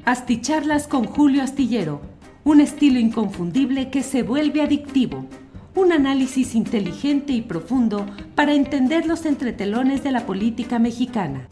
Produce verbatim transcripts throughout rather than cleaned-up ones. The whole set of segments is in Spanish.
Asticharlas con Julio Astillero, un estilo inconfundible que se vuelve adictivo. Un análisis inteligente y profundo para entender los entretelones de la política mexicana.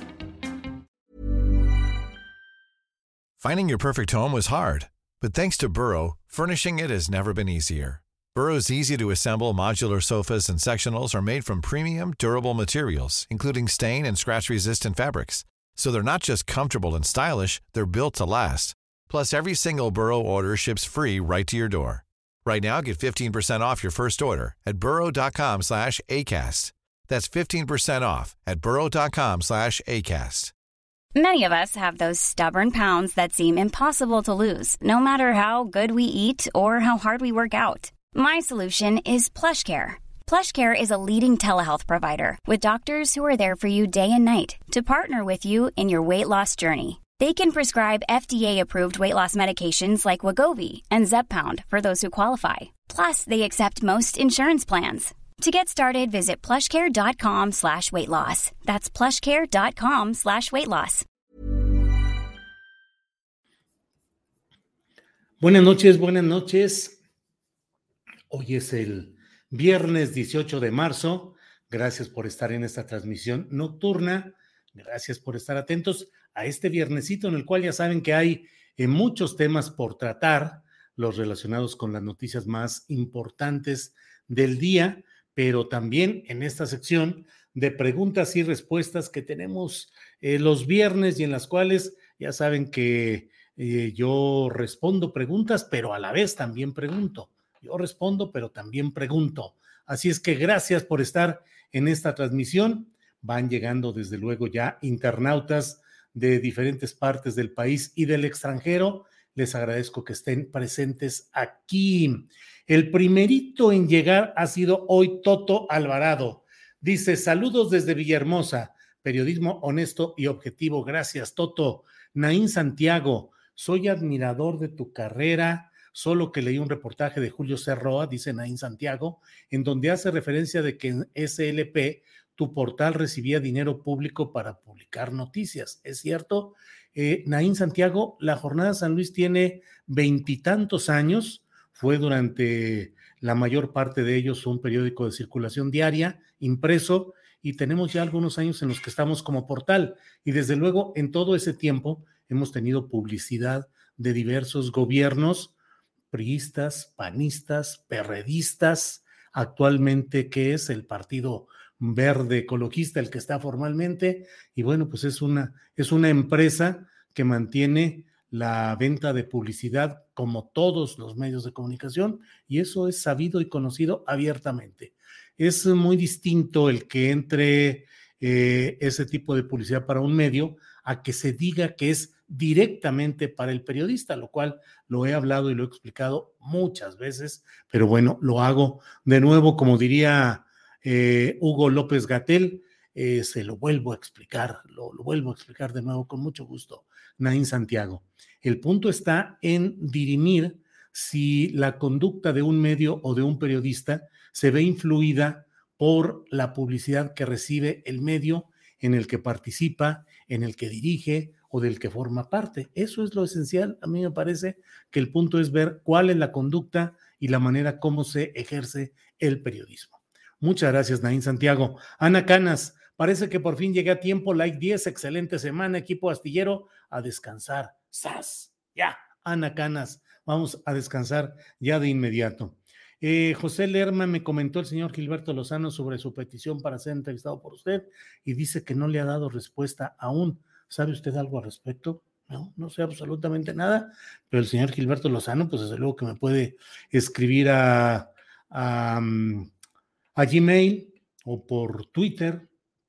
Finding your perfect home was hard, but thanks to Burrow, furnishing it has never been easier. Burrow's easy-to-assemble modular sofas and sectionals are made from premium, durable materials, including stain and scratch-resistant fabrics. So they're not just comfortable and stylish, they're built to last. Plus, every single Burrow order ships free right to your door. Right now, get fifteen percent off your first order at burrow.com slash ACAST. That's fifteen percent off at burrow.com slash ACAST. Many of us have those stubborn pounds that seem impossible to lose, no matter how good we eat or how hard we work out. My solution is PlushCare. PlushCare is a leading telehealth provider with doctors who are there for you day and night to partner with you in your weight loss journey. They can prescribe F D A-approved weight loss medications like Wegovy and Zepbound for those who qualify. Plus, they accept most insurance plans. To get started, visit plushcare.com slash weight loss. That's plushcare.com slash weight loss. Buenas noches, buenas noches. Hoy es el viernes dieciocho de marzo. Gracias por estar en esta transmisión nocturna. Gracias por estar atentos a este viernesito en el cual ya saben que hay eh, muchos temas por tratar, los relacionados con las noticias más importantes del día, pero también en esta sección de preguntas y respuestas que tenemos eh, los viernes y en las cuales ya saben que eh, yo respondo preguntas, pero a la vez también pregunto. Yo respondo, pero también pregunto. Así es que gracias por estar en esta transmisión. Van llegando desde luego ya internautas de diferentes partes del país y del extranjero. Les agradezco que estén presentes aquí. El primerito en llegar ha sido hoy Toto Alvarado. Dice, saludos desde Villahermosa, periodismo honesto y objetivo. Gracias, Toto. Naín Santiago, soy admirador de tu carrera, solo que leí un reportaje de Julio C. Roa, dice Naín Santiago, en donde hace referencia de que en S L P tu portal recibía dinero público para publicar noticias. ¿Es cierto? Eh, Naín Santiago, la Jornada San Luis tiene veintitantos años, fue durante la mayor parte de ellos un periódico de circulación diaria, impreso, y tenemos ya algunos años en los que estamos como portal. Y desde luego, en todo ese tiempo hemos tenido publicidad de diversos gobiernos, priistas, panistas, perredistas, actualmente que es el Partido Verde Ecologista, el que está formalmente, y bueno, pues es una, es una empresa que mantiene la venta de publicidad como todos los medios de comunicación, y eso es sabido y conocido abiertamente. Es muy distinto el que entre eh, ese tipo de publicidad para un medio a que se diga que es directamente para el periodista, lo cual lo he hablado y lo he explicado muchas veces, pero bueno, lo hago de nuevo, como diría eh, Hugo López-Gatell, eh, se lo vuelvo a explicar, lo, lo vuelvo a explicar de nuevo con mucho gusto, Naín Santiago. El punto está en dirimir si la conducta de un medio o de un periodista se ve influida por la publicidad que recibe el medio en el que participa, en el que dirige o del que forma parte. Eso es lo esencial. A mí me parece que el punto es ver cuál es la conducta y la manera como se ejerce el periodismo. Muchas gracias, Naín Santiago. Ana Canas, parece que por fin llegué a tiempo. Like diez, excelente semana, equipo astillero, a descansar. ¡Sas! Ya, Ana Canas, vamos a descansar ya de inmediato. Eh, José Lerma, me comentó el señor Gilberto Lozano sobre su petición para ser entrevistado por usted y dice que no le ha dado respuesta aún. ¿Sabe usted algo al respecto? No, no sé absolutamente nada, pero el señor Gilberto Lozano, pues desde luego que me puede escribir a, a, a Gmail o por Twitter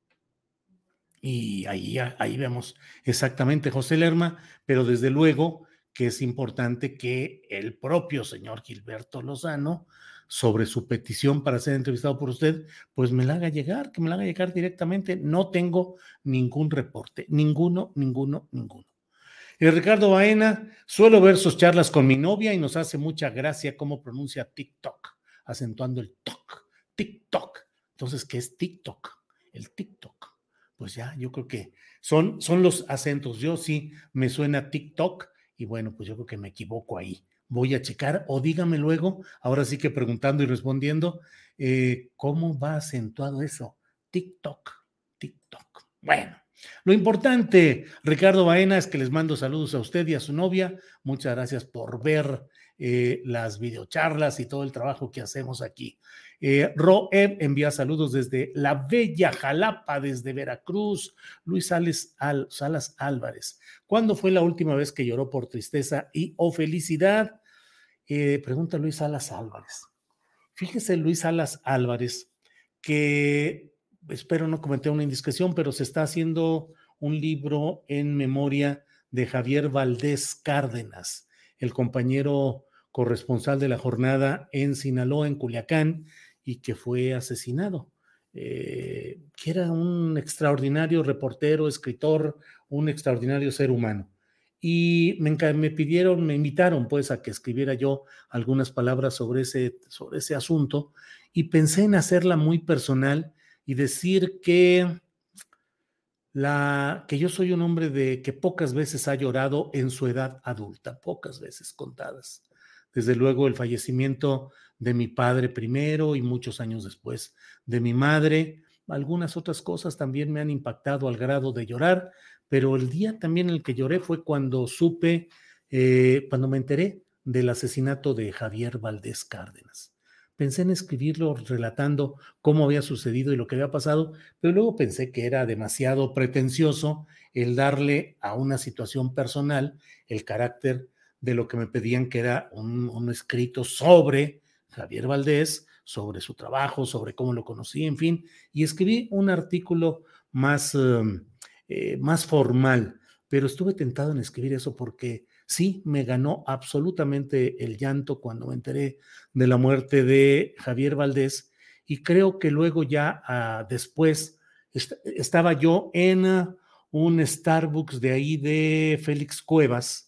y ahí, ahí vemos exactamente, José Lerma, pero desde luego que es importante que el propio señor Gilberto Lozano, sobre su petición para ser entrevistado por usted, pues me la haga llegar, que me la haga llegar directamente. No tengo ningún reporte, ninguno, ninguno, ninguno. El Ricardo Baena, suelo ver sus charlas con mi novia y nos hace mucha gracia cómo pronuncia TikTok, acentuando el toc, TikTok. Entonces, ¿qué es TikTok? El TikTok. Pues ya, yo creo que son, son los acentos. Yo sí me suena TikTok y bueno, pues yo creo que me equivoco ahí. Voy a checar, o dígame luego, ahora sí que preguntando y respondiendo, eh, ¿cómo va acentuado eso? TikTok, TikTok. Bueno, lo importante, Ricardo Baena, es que les mando saludos a usted y a su novia. Muchas gracias por ver eh, las videocharlas y todo el trabajo que hacemos aquí. Eh, Roeb envía saludos desde la bella Jalapa, desde Veracruz. Luis Salas, Al, Salas Álvarez. ¿Cuándo fue la última vez que lloró por tristeza y o felicidad? Eh, pregunta Luis Salas Álvarez. Fíjese, Luis Salas Álvarez, que espero no cometer una indiscreción, pero se está haciendo un libro en memoria de Javier Valdés Cárdenas, el compañero corresponsal de la jornada en Sinaloa, en Culiacán, y que fue asesinado. Eh, que era un extraordinario reportero, escritor, un extraordinario ser humano. Y me, me pidieron, me invitaron pues a que escribiera yo algunas palabras sobre ese, sobre ese asunto, y pensé en hacerla muy personal y decir que, la, que yo soy un hombre de que pocas veces ha llorado en su edad adulta, pocas veces contadas. Desde luego el fallecimiento de mi padre primero y muchos años después de mi madre. Algunas otras cosas también me han impactado al grado de llorar, pero el día también en el que lloré fue cuando supe, eh, cuando me enteré del asesinato de Javier Valdés Cárdenas. Pensé en escribirlo relatando cómo había sucedido y lo que había pasado, pero luego pensé que era demasiado pretencioso el darle a una situación personal el carácter de lo que me pedían, que era un, un escrito sobre Javier Valdés, sobre su trabajo, sobre cómo lo conocí, en fin, y escribí un artículo más, um, eh, más formal, pero estuve tentado en escribir eso porque sí, me ganó absolutamente el llanto cuando me enteré de la muerte de Javier Valdés, y creo que luego ya uh, después est- estaba yo en uh, un Starbucks de ahí de Félix Cuevas,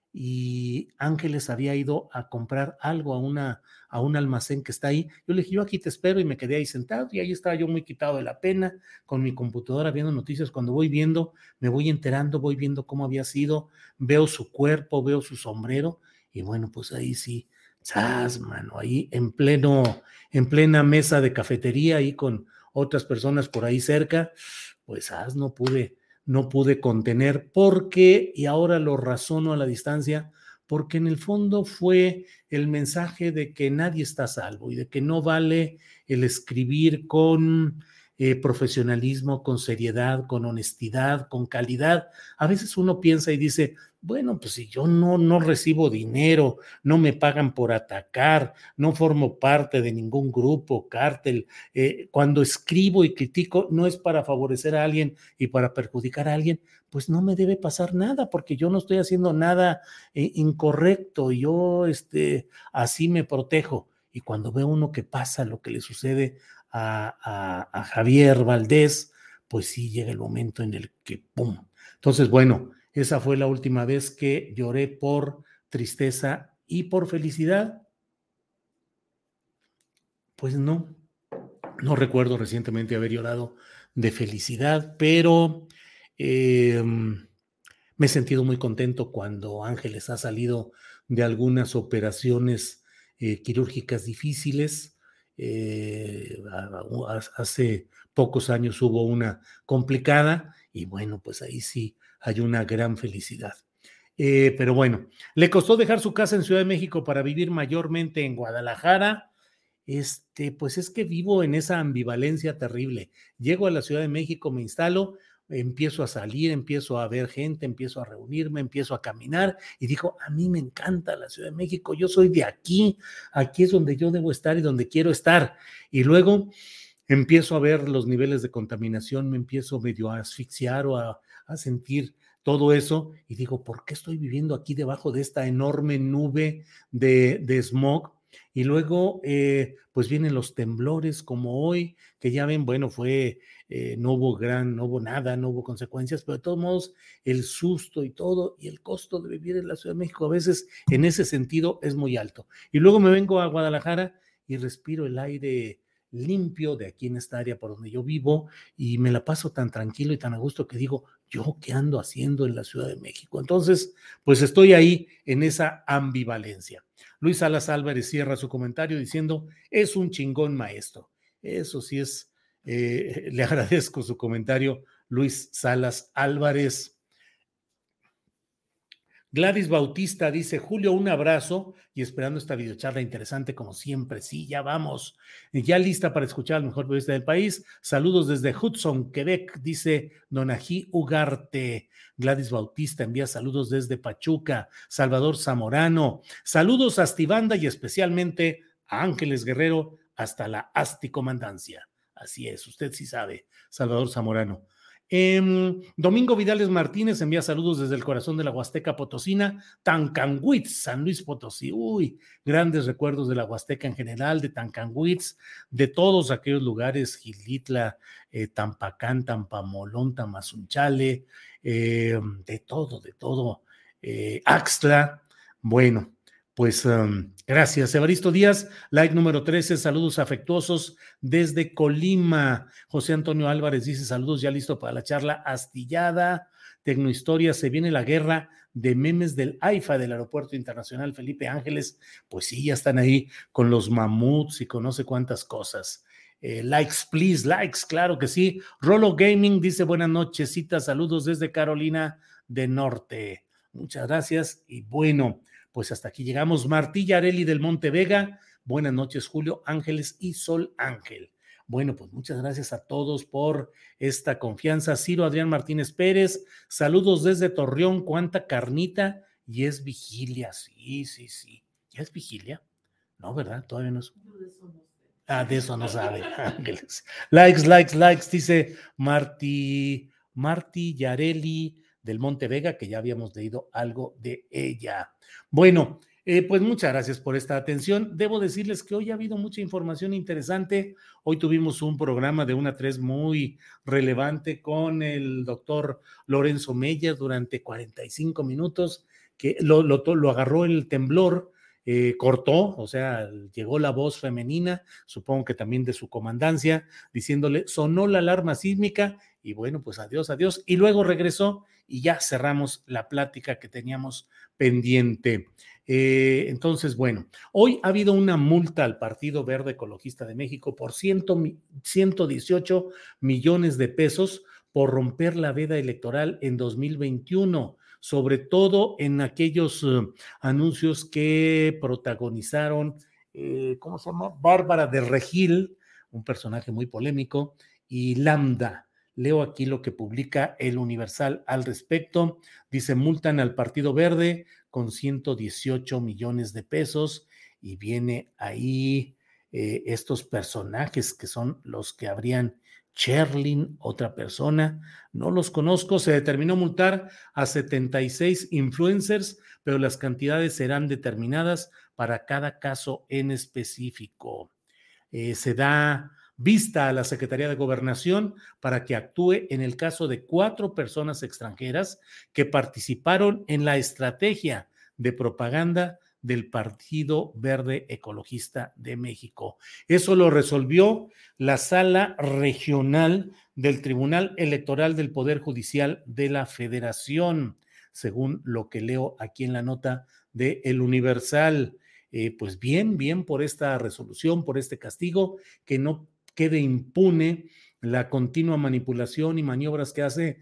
y Ángeles había ido a comprar algo a, una, a un almacén que está ahí. Yo le dije, yo aquí te espero, y me quedé ahí sentado, y ahí estaba yo muy quitado de la pena, con mi computadora viendo noticias. Cuando voy viendo, me voy enterando, voy viendo cómo había sido, veo su cuerpo, veo su sombrero, y bueno, pues ahí sí, ¡zas, mano! Ahí en pleno, en plena mesa de cafetería, ahí con otras personas por ahí cerca, pues ¡zas! no pude... no pude contener, porque, y ahora lo razono a la distancia, porque en el fondo fue el mensaje de que nadie está a salvo y de que no vale el escribir con eh, profesionalismo, con seriedad, con honestidad, con calidad. A veces uno piensa y dice, bueno, pues si yo no, no recibo dinero, no me pagan por atacar, no formo parte de ningún grupo, cártel, eh, cuando escribo y critico no es para favorecer a alguien y para perjudicar a alguien, pues no me debe pasar nada, porque yo no estoy haciendo nada eh, incorrecto, yo este, así me protejo. Y cuando ve uno que pasa lo que le sucede a, a, a Javier Valdés, pues sí llega el momento en el que ¡pum! Entonces, bueno, esa fue la última vez que lloré por tristeza. ¿Y por felicidad? Pues no, no recuerdo recientemente haber llorado de felicidad, pero eh, me he sentido muy contento cuando Ángeles ha salido de algunas operaciones eh, quirúrgicas difíciles. Eh, hace pocos años hubo una complicada, y bueno, pues ahí sí hay una gran felicidad. Eh, pero bueno, le costó dejar su casa en Ciudad de México para vivir mayormente en Guadalajara. Este, pues es que vivo en esa ambivalencia terrible. Llego a la Ciudad de México, me instalo, empiezo a salir, empiezo a ver gente, empiezo a reunirme, empiezo a caminar, y digo, a mí me encanta la Ciudad de México, yo soy de aquí, aquí es donde yo debo estar y donde quiero estar. Y luego empiezo a ver los niveles de contaminación, me empiezo medio a asfixiar o a, a sentir todo eso, y digo, ¿por qué estoy viviendo aquí debajo de esta enorme nube de, de smog? Y luego, eh, pues vienen los temblores como hoy, que ya ven, bueno, fue, eh, no hubo gran, no hubo nada, no hubo consecuencias, pero de todos modos, el susto y todo, y el costo de vivir en la Ciudad de México a veces en ese sentido es muy alto. Y luego me vengo a Guadalajara y respiro el aire limpio de aquí en esta área por donde yo vivo y me la paso tan tranquilo y tan a gusto que digo, ¿yo qué ando haciendo en la Ciudad de México? Entonces, pues estoy ahí en esa ambivalencia. Luis Salas Álvarez cierra su comentario diciendo, es un chingón maestro. Eso sí es, eh, le agradezco su comentario, Luis Salas Álvarez. Gladys Bautista dice, Julio, un abrazo y esperando esta videocharla interesante como siempre. Sí, ya vamos. Ya lista para escuchar al mejor periodista del país. Saludos desde Hudson, Quebec, dice Donají Ugarte. Gladys Bautista envía saludos desde Pachuca. Salvador Zamorano. Saludos a Astibanda y especialmente a Ángeles Guerrero hasta la Asti Comandancia. Así es, usted sí sabe, Salvador Zamorano. Eh, Domingo Vidales Martínez envía saludos desde el corazón de la Huasteca Potosina, Tancanwitz, San Luis Potosí. Uy, grandes recuerdos de la Huasteca en general, de Tancanwitz, de todos aquellos lugares, Gilitla, eh, Tampacán, Tampamolón, Tamazunchale, eh, de todo, de todo, eh, Axtla. Bueno, pues um, gracias. Evaristo Díaz, like número trece, saludos afectuosos desde Colima. José Antonio Álvarez dice saludos, ya listo para la charla astillada. Tecnohistoria, se viene la guerra de memes del AIFA, del Aeropuerto Internacional Felipe Ángeles. Pues sí, ya están ahí con los mamuts y con no sé cuántas cosas. Eh, likes, please, likes, claro que sí. Rolo Gaming dice buenas noches, saludos desde Carolina del Norte. Muchas gracias y bueno, pues hasta aquí llegamos. Martí Areli del Monte Vega, buenas noches Julio, Ángeles y Sol Ángel. Bueno, pues muchas gracias a todos por esta confianza. Ciro Adrián Martínez Pérez, saludos desde Torreón, cuánta carnita y es vigilia, sí, sí, sí. ¿Ya es vigilia? No, ¿verdad? Todavía no es. Ah, de eso no sabe, Ángeles. Likes, likes, likes, dice Martí, Martí Yareli del Monte Vega, que ya habíamos leído algo de ella. Bueno, eh, pues muchas gracias por esta atención. Debo decirles que hoy ha habido mucha información interesante. Hoy tuvimos un programa de una a tres muy relevante con el doctor Lorenzo Meyer durante cuarenta y cinco minutos, que lo, lo, lo agarró el temblor. Eh, cortó, o sea, llegó la voz femenina, supongo que también de su comandancia, diciéndole, sonó la alarma sísmica y bueno, pues adiós, adiós. Y luego regresó y ya cerramos la plática que teníamos pendiente. Eh, entonces, bueno, hoy ha habido una multa al Partido Verde Ecologista de México por ciento dieciocho millones de pesos por romper la veda electoral en dos mil veintiuno. Sobre todo en aquellos uh, anuncios que protagonizaron, eh, ¿cómo se llama? Bárbara de Regil, un personaje muy polémico, y Lambda. Leo aquí lo que publica el Universal al respecto. Dice, multan al Partido Verde con ciento dieciocho millones de pesos y viene ahí eh, estos personajes que son los que habrían Cherlin, otra persona, no los conozco. Se determinó multar a setenta y seis influencers, pero las cantidades serán determinadas para cada caso en específico. Eh, se da vista a la Secretaría de Gobernación para que actúe en el caso de cuatro personas extranjeras que participaron en la estrategia de propaganda del Partido Verde Ecologista de México. Eso lo resolvió la Sala Regional del Tribunal Electoral del Poder Judicial de la Federación, según lo que leo aquí en la nota de El Universal. Eh, pues bien, bien por esta resolución, por este castigo, que no quede impune la continua manipulación y maniobras que hace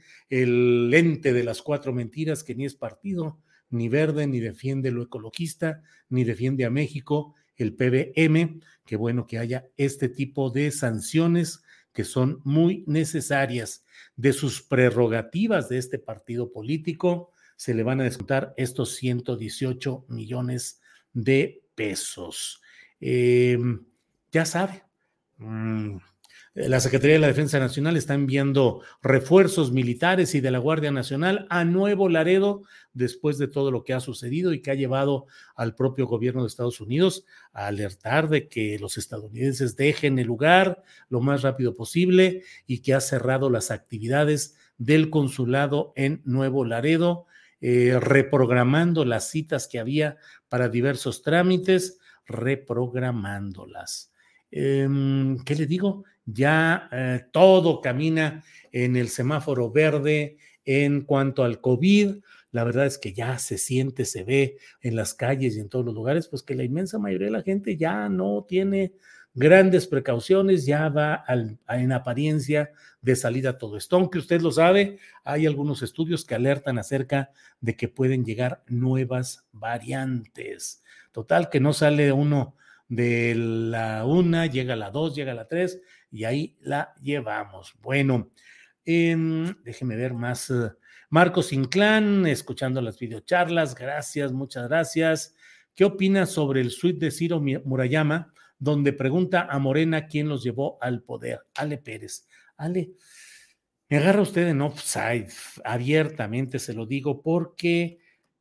el ente de las cuatro mentiras, que ni es partido, ni verde, ni defiende lo ecologista, ni defiende a México, el P B M. Qué bueno que haya este tipo de sanciones que son muy necesarias. De sus prerrogativas de este partido político se le van a descontar estos ciento dieciocho millones de pesos. Eh, ya sabe, mmm, la Secretaría de la Defensa Nacional está enviando refuerzos militares y de la Guardia Nacional a Nuevo Laredo después de todo lo que ha sucedido y que ha llevado al propio gobierno de Estados Unidos a alertar de que los estadounidenses dejen el lugar lo más rápido posible y que ha cerrado las actividades del consulado en Nuevo Laredo, eh, reprogramando las citas que había para diversos trámites, reprogramándolas. eh, ¿qué le digo? Ya eh, todo camina en el semáforo verde en cuanto al COVID. La verdad es que ya se siente, se ve en las calles y en todos los lugares, pues que la inmensa mayoría de la gente ya no tiene grandes precauciones, ya va al, en apariencia de salida todo esto. Aunque usted lo sabe, hay algunos estudios que alertan acerca de que pueden llegar nuevas variantes. Total, que no sale uno de la una, llega a la dos, llega a la tres y ahí la llevamos. Bueno, eh, déjeme ver más. Uh, Marcos Inclán, escuchando las videocharlas, gracias, muchas gracias. ¿Qué opinas sobre el tuit de Ciro Murayama, donde pregunta a Morena quién los llevó al poder? Ale Pérez. Ale, me agarra usted en offside, abiertamente se lo digo, porque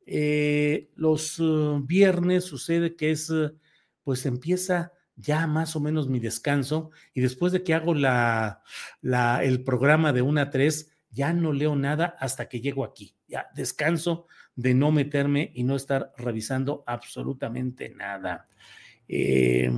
eh, los uh, viernes sucede que es, uh, pues empieza ya más o menos mi descanso, y después de que hago la, la, el programa de una a tres, ya no leo nada hasta que llego aquí. Ya descanso de no meterme y no estar revisando absolutamente nada. Eh,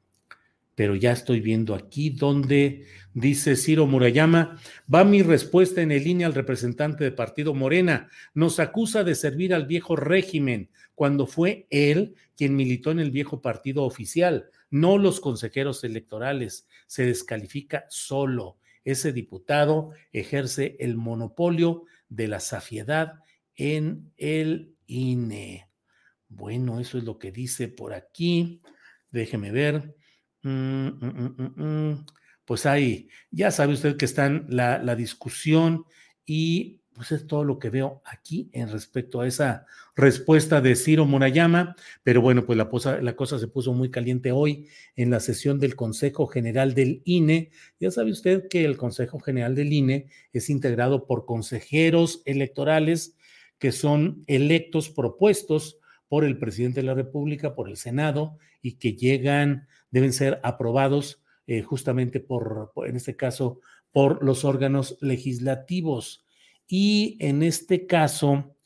pero ya estoy viendo aquí donde dice Ciro Murayama, va mi respuesta en el I N E al representante de Partido Morena, nos acusa de servir al viejo régimen, cuando fue él quien militó en el viejo partido oficial, no los consejeros electorales, se descalifica solo. Ese diputado ejerce el monopolio de la zafiedad en el I N E. Bueno, eso es lo que dice por aquí. Déjeme ver. Mm, mm, mm, mm. Pues ahí, ya sabe usted que está en la, la discusión y pues es todo lo que veo aquí en respecto a esa respuesta de Ciro Murayama, pero bueno, pues la cosa, la cosa se puso muy caliente hoy en la sesión del Consejo General del I N E. Ya sabe usted que el Consejo General del I N E es integrado por consejeros electorales que son electos, propuestos por el presidente de la República, por el Senado, y que llegan, deben ser aprobados eh, justamente por, por, en este caso, por los órganos legislativos. Y en este caso,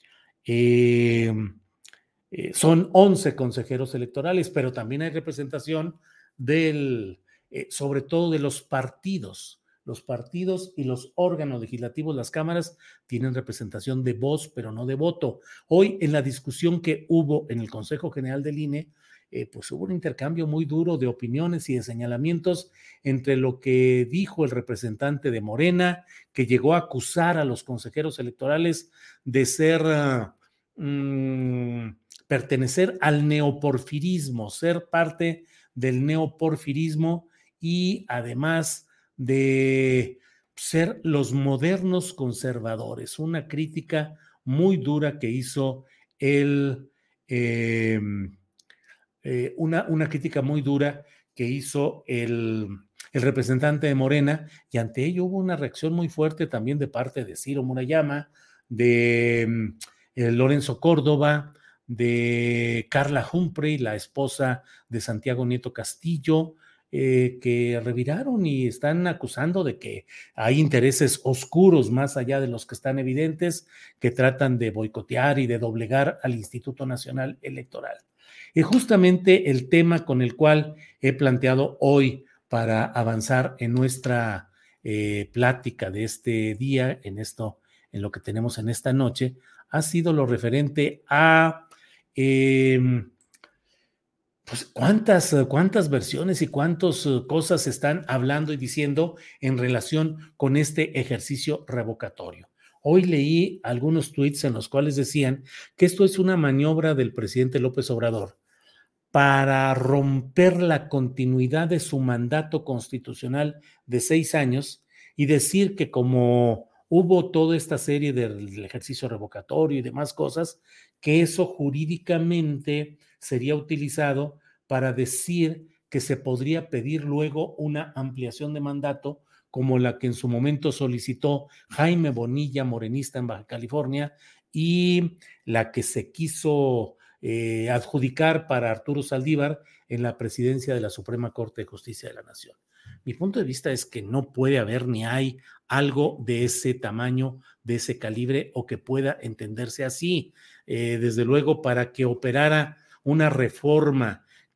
eh, eh, son once consejeros electorales, pero también hay representación del, eh, sobre todo de los partidos. Los partidos y los órganos legislativos, las cámaras, tienen representación de voz, pero no de voto. Hoy, en la discusión que hubo en el Consejo General del I N E, eh, pues hubo un intercambio muy duro de opiniones y de señalamientos entre lo que dijo el representante de Morena, que llegó a acusar a los consejeros electorales de ser, uh, um, pertenecer al neoporfirismo, ser parte del neoporfirismo y además de ser los modernos conservadores, una crítica muy dura que hizo el, eh, eh, una, una crítica muy dura que hizo el, el representante de Morena, y ante ello hubo una reacción muy fuerte también de parte de Ciro Murayama, de eh, Lorenzo Córdoba, de Carla Humphrey, la esposa de Santiago Nieto Castillo, Eh, que reviraron y están acusando de que hay intereses oscuros más allá de los que están evidentes, que tratan de boicotear y de doblegar al Instituto Nacional Electoral. Y justamente el tema con el cual he planteado hoy para avanzar en nuestra eh, plática de este día, en esto, en lo que tenemos en esta noche, ha sido lo referente a eh, pues cuántas, cuántas versiones y cuántas cosas se están hablando y diciendo en relación con este ejercicio revocatorio. Hoy leí algunos tweets en los cuales decían que esto es una maniobra del presidente López Obrador para romper la continuidad de su mandato constitucional de seis años y decir que como hubo toda esta serie del ejercicio revocatorio y demás cosas, que eso jurídicamente sería utilizado para decir que se podría pedir luego una ampliación de mandato como la que en su momento solicitó Jaime Bonilla, morenista en Baja California, y la que se quiso eh, adjudicar para Arturo Saldívar en la presidencia de la Suprema Corte de Justicia de la Nación. Mi punto de vista es que no puede haber ni hay algo de ese tamaño, de ese calibre, o que pueda entenderse así. Eh, desde luego, para que operara una reforma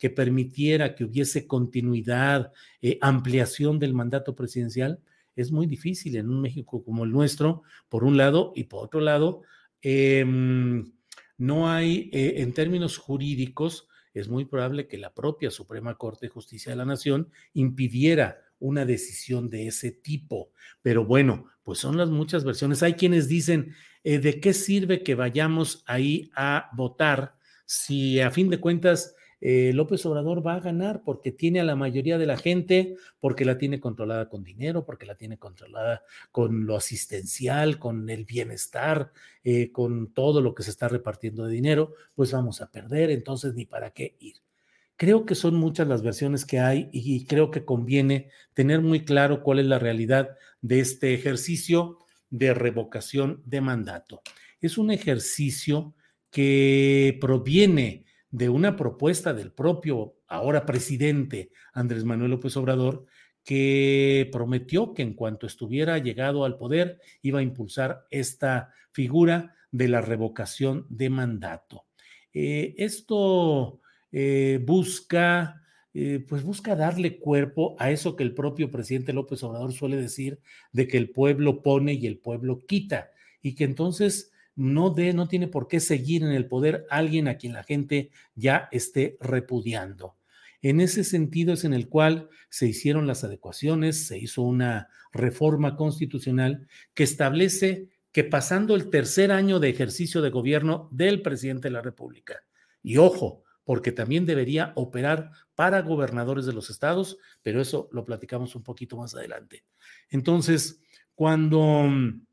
que permitiera que hubiese continuidad, eh, ampliación del mandato presidencial, es muy difícil en un México como el nuestro, por un lado, y por otro lado, eh, no hay, eh, en términos jurídicos, es muy probable que la propia Suprema Corte de Justicia de la Nación impidiera una decisión de ese tipo. Pero bueno, pues son las muchas versiones. Hay quienes dicen, eh, ¿de qué sirve que vayamos ahí a votar si a fin de cuentas eh, López Obrador va a ganar porque tiene a la mayoría de la gente, porque la tiene controlada con dinero, porque la tiene controlada con lo asistencial, con el bienestar, eh, con todo lo que se está repartiendo de dinero? Pues vamos a perder, entonces ni para qué ir. Creo que son muchas las versiones que hay y creo que conviene tener muy claro cuál es la realidad de este ejercicio de revocación de mandato. Es un ejercicio que proviene de una propuesta del propio ahora presidente Andrés Manuel López Obrador, que prometió que en cuanto estuviera llegado al poder iba a impulsar esta figura de la revocación de mandato. Eh, esto eh, busca, eh, pues busca darle cuerpo a eso que el propio presidente López Obrador suele decir, de que el pueblo pone y el pueblo quita, y que entonces no, de, no tiene por qué seguir en el poder alguien a quien la gente ya esté repudiando. En ese sentido es en el cual se hicieron las adecuaciones, se hizo una reforma constitucional que establece que pasando el tercer año de ejercicio de gobierno del presidente de la República, y ojo, porque también debería operar para gobernadores de los estados, pero eso lo platicamos un poquito más adelante. Entonces, cuando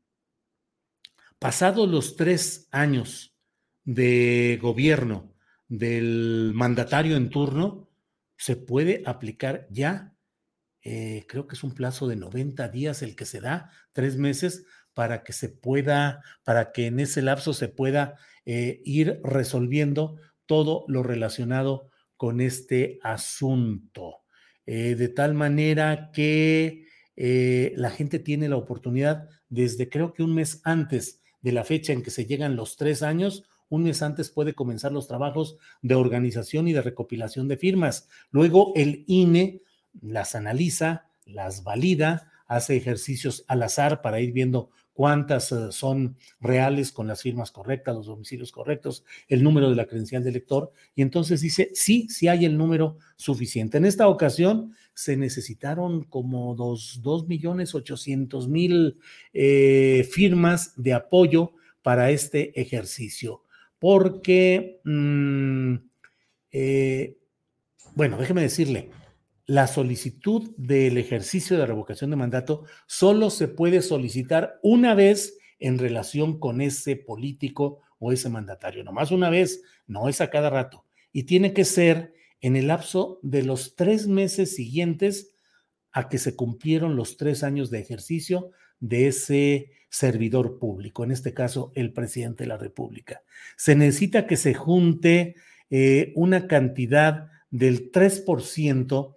pasados los tres años de gobierno del mandatario en turno, se puede aplicar ya, eh, creo que es un plazo de noventa días el que se da, tres meses, para que se pueda, para que en ese lapso se pueda eh, ir resolviendo todo lo relacionado con este asunto. Eh, de tal manera que eh, la gente tiene la oportunidad, desde creo que un mes antes de la fecha en que se llegan los tres años, un mes antes puede comenzar los trabajos de organización y de recopilación de firmas. Luego el I N E las analiza, las valida, hace ejercicios al azar para ir viendo cuántas uh, son reales con las firmas correctas, los domicilios correctos, el número de la credencial del elector, y entonces dice, sí, sí hay el número suficiente. En esta ocasión se necesitaron como dos millones ochocientos mil eh, firmas de apoyo para este ejercicio, porque, mmm, eh, bueno, déjeme decirle, la solicitud del ejercicio de revocación de mandato solo se puede solicitar una vez en relación con ese político o ese mandatario, nomás una vez, no es a cada rato, y tiene que ser en el lapso de los tres meses siguientes a que se cumplieron los tres años de ejercicio de ese servidor público, en este caso el presidente de la República. Se necesita que se junte eh, una cantidad del tres por ciento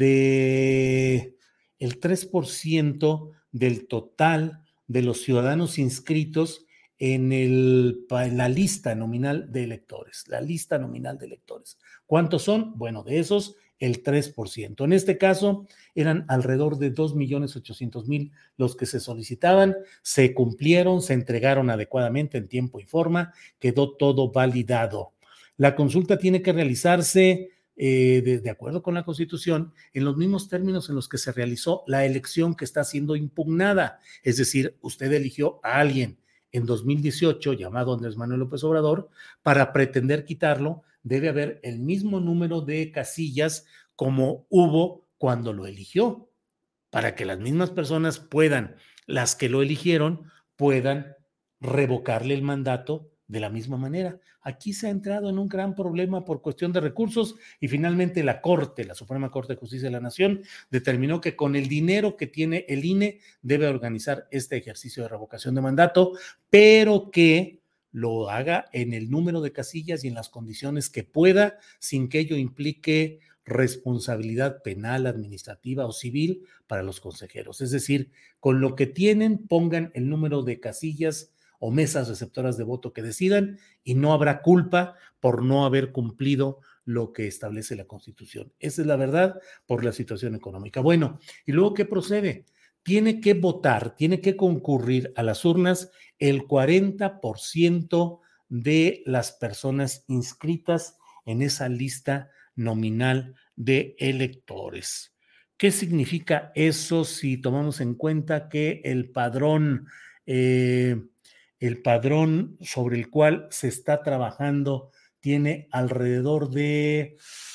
de el tres por ciento del total de los ciudadanos inscritos en, el, en la lista nominal de electores, la lista nominal de electores. ¿Cuántos son? Bueno, de esos, el tres por ciento. En este caso, eran alrededor de dos millones ochocientos mil los que se solicitaban, se cumplieron, se entregaron adecuadamente en tiempo y forma, quedó todo validado. La consulta tiene que realizarse Eh, de, de acuerdo con la Constitución, en los mismos términos en los que se realizó la elección que está siendo impugnada. Es decir, usted eligió a alguien en dos mil dieciocho llamado Andrés Manuel López Obrador, para pretender quitarlo, debe haber el mismo número de casillas como hubo cuando lo eligió, para que las mismas personas puedan, las que lo eligieron, puedan revocarle el mandato de la misma manera. Aquí se ha entrado en un gran problema por cuestión de recursos y finalmente la Corte, la Suprema Corte de Justicia de la Nación, determinó que con el dinero que tiene el I N E debe organizar este ejercicio de revocación de mandato, pero que lo haga en el número de casillas y en las condiciones que pueda, sin que ello implique responsabilidad penal, administrativa o civil para los consejeros. Es decir, con lo que tienen, pongan el número de casillas o mesas receptoras de voto que decidan y no habrá culpa por no haber cumplido lo que establece la Constitución. Esa es la verdad por la situación económica. Bueno, ¿y luego qué procede? Tiene que votar, tiene que concurrir a las urnas el cuarenta por ciento de las personas inscritas en esa lista nominal de electores. ¿Qué significa eso si tomamos en cuenta que el padrón, eh, el padrón sobre el cual se está trabajando tiene alrededor de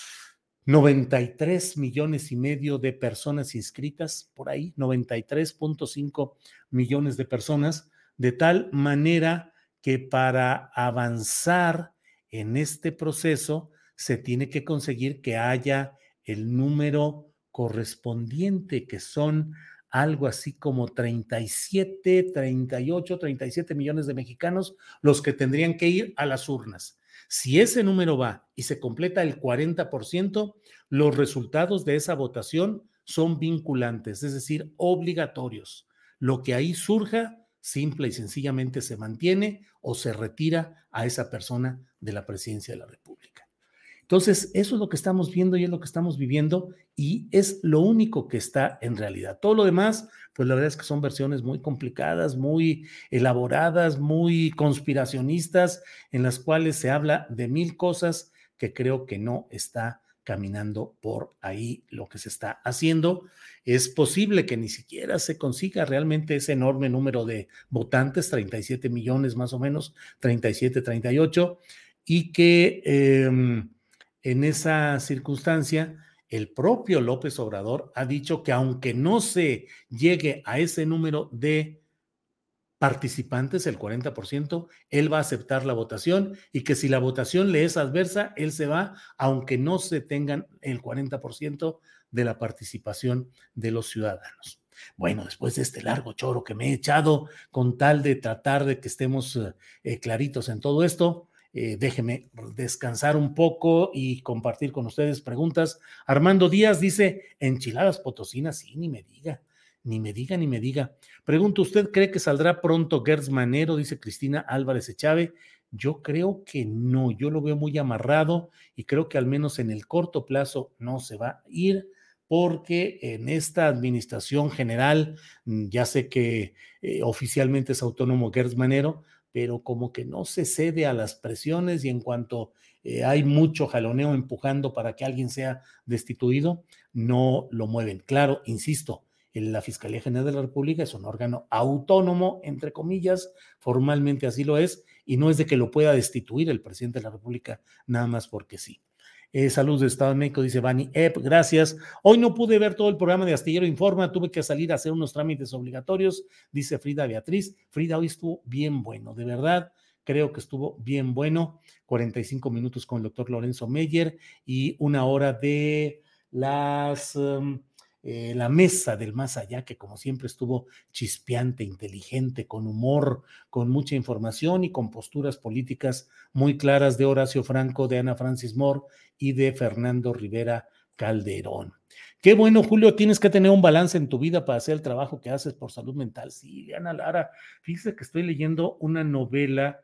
noventa y tres millones y medio de personas inscritas, por ahí, noventa y tres punto cinco millones de personas, de tal manera que para avanzar en este proceso se tiene que conseguir que haya el número correspondiente, que son algo así como treinta y siete, treinta y ocho, treinta y siete millones de mexicanos los que tendrían que ir a las urnas. Si ese número va y se completa el cuarenta por ciento, los resultados de esa votación son vinculantes, es decir, obligatorios. Lo que ahí surja, simple y sencillamente se mantiene o se retira a esa persona de la presidencia de la República. Entonces, eso es lo que estamos viendo y es lo que estamos viviendo y es lo único que está en realidad. Todo lo demás, pues la verdad es que son versiones muy complicadas, muy elaboradas, muy conspiracionistas, en las cuales se habla de mil cosas que creo que no está caminando por ahí lo que se está haciendo. Es posible que ni siquiera se consiga realmente ese enorme número de votantes, treinta y siete millones más o menos, treinta y siete, treinta y ocho, y que eh, en esa circunstancia el propio López Obrador ha dicho que aunque no se llegue a ese número de participantes, el cuarenta por ciento, él va a aceptar la votación y que si la votación le es adversa, él se va, aunque no se tengan el cuarenta por ciento de la participación de los ciudadanos. Bueno, después de este largo choro que me he echado con tal de tratar de que estemos eh, claritos en todo esto, eh, déjeme descansar un poco y compartir con ustedes preguntas. Armando Díaz dice, enchiladas potosinas, sí, ni me diga. Ni me diga, ni me diga. Pregunto, ¿usted cree que saldrá pronto Gertz Manero? Dice Cristina Álvarez Echave. Yo creo que no, yo lo veo muy amarrado y creo que al menos en el corto plazo no se va a ir porque en esta administración general, ya sé que eh, oficialmente es autónomo Gertz Manero, pero como que no se cede a las presiones y en cuanto eh, hay mucho jaloneo empujando para que alguien sea destituido, no lo mueven. Claro, insisto, la Fiscalía General de la República es un órgano autónomo, entre comillas, formalmente así lo es, y no es de que lo pueda destituir el presidente de la República nada más porque sí. Eh, Salud de Estado de México, dice Bani Ep, gracias. Hoy no pude ver todo el programa de Astillero Informa, tuve que salir a hacer unos trámites obligatorios, dice Frida Beatriz. Frida, hoy estuvo bien bueno, de verdad, creo que estuvo bien bueno. cuarenta y cinco minutos con el doctor Lorenzo Meyer y una hora de las... Um, Eh, la mesa del más allá, que como siempre estuvo chispeante, inteligente, con humor, con mucha información y con posturas políticas muy claras de Horacio Franco, de Ana Francis Moore y de Fernando Rivera Calderón. Qué bueno, Julio, tienes que tener un balance en tu vida para hacer el trabajo que haces por salud mental. Sí, Ana Lara, fíjese que estoy leyendo una novela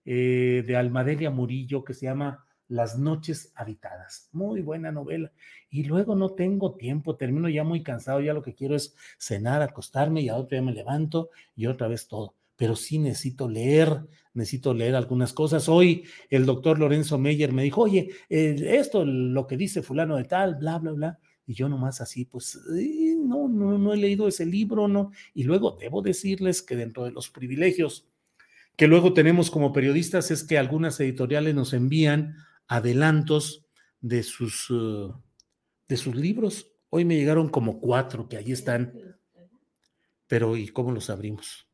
eh, de Almadelia Murillo que se llama Las noches habitadas. Muy buena novela. Y luego no tengo tiempo, termino ya muy cansado, ya lo que quiero es cenar, acostarme y a otro día me levanto y otra vez todo. Pero sí necesito leer, necesito leer algunas cosas. Hoy el doctor Lorenzo Meyer me dijo, oye, eh, esto, lo que dice fulano de tal, bla, bla, bla. Y yo nomás así, pues, eh, no, no, no he leído ese libro, ¿no? Y luego debo decirles que dentro de los privilegios que luego tenemos como periodistas es que algunas editoriales nos envían adelantos de sus, uh, de sus libros. Hoy me llegaron como cuatro que ahí están, pero ¿y cómo los abrimos?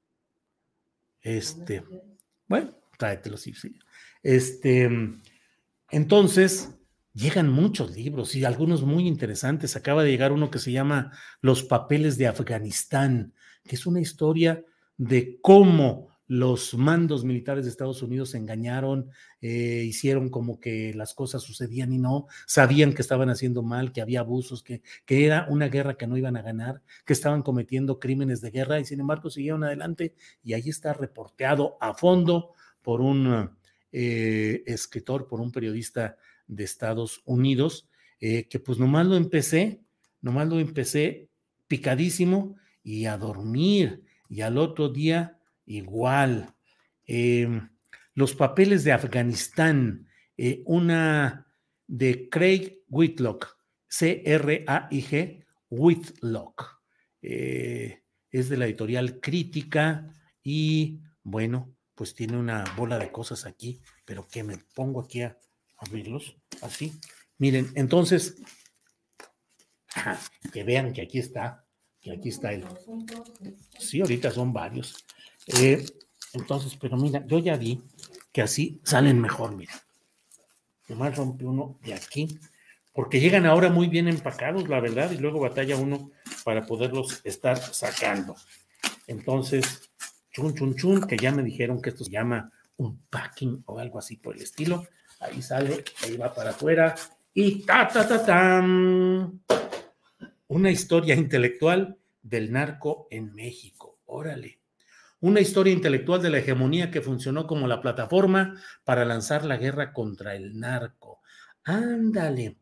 Este, bueno, tráetelos, sí, sí. Este, entonces, llegan muchos libros y algunos muy interesantes. Acaba de llegar uno que se llama Los papeles de Afganistán, que es una historia de cómo los mandos militares de Estados Unidos se engañaron, eh, hicieron como que las cosas sucedían y no, sabían que estaban haciendo mal, que había abusos, que, que era una guerra que no iban a ganar, que estaban cometiendo crímenes de guerra y sin embargo siguieron adelante y ahí está reporteado a fondo por un eh, escritor, por un periodista de Estados Unidos, eh, que pues nomás lo empecé, nomás lo empecé picadísimo y a dormir, y al otro día igual. Eh, los papeles de Afganistán, eh, una de Craig Whitlock, C R A I G, Whitlock, eh, es de la editorial Crítica y bueno, pues tiene una bola de cosas aquí, pero que me pongo aquí a abrirlos, así. Miren, entonces, ajá, que vean que aquí está, que aquí está el... Sí, ahorita son varios. Eh, entonces, pero mira, yo ya vi que así salen mejor, mira. Nomás rompe uno de aquí, porque llegan ahora muy bien empacados, la verdad, y luego batalla uno para poderlos estar sacando. Entonces, chun, chun, chun, que ya me dijeron que esto se llama un packing o algo así por el estilo. Ahí sale, ahí va para afuera. Y ta, ta, ta, tan. Una historia intelectual del narco en México. Órale. Una historia intelectual de la hegemonía que funcionó como la plataforma para lanzar la guerra contra el narco. Ándale.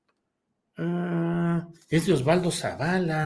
Ah, es de Osvaldo Zavala.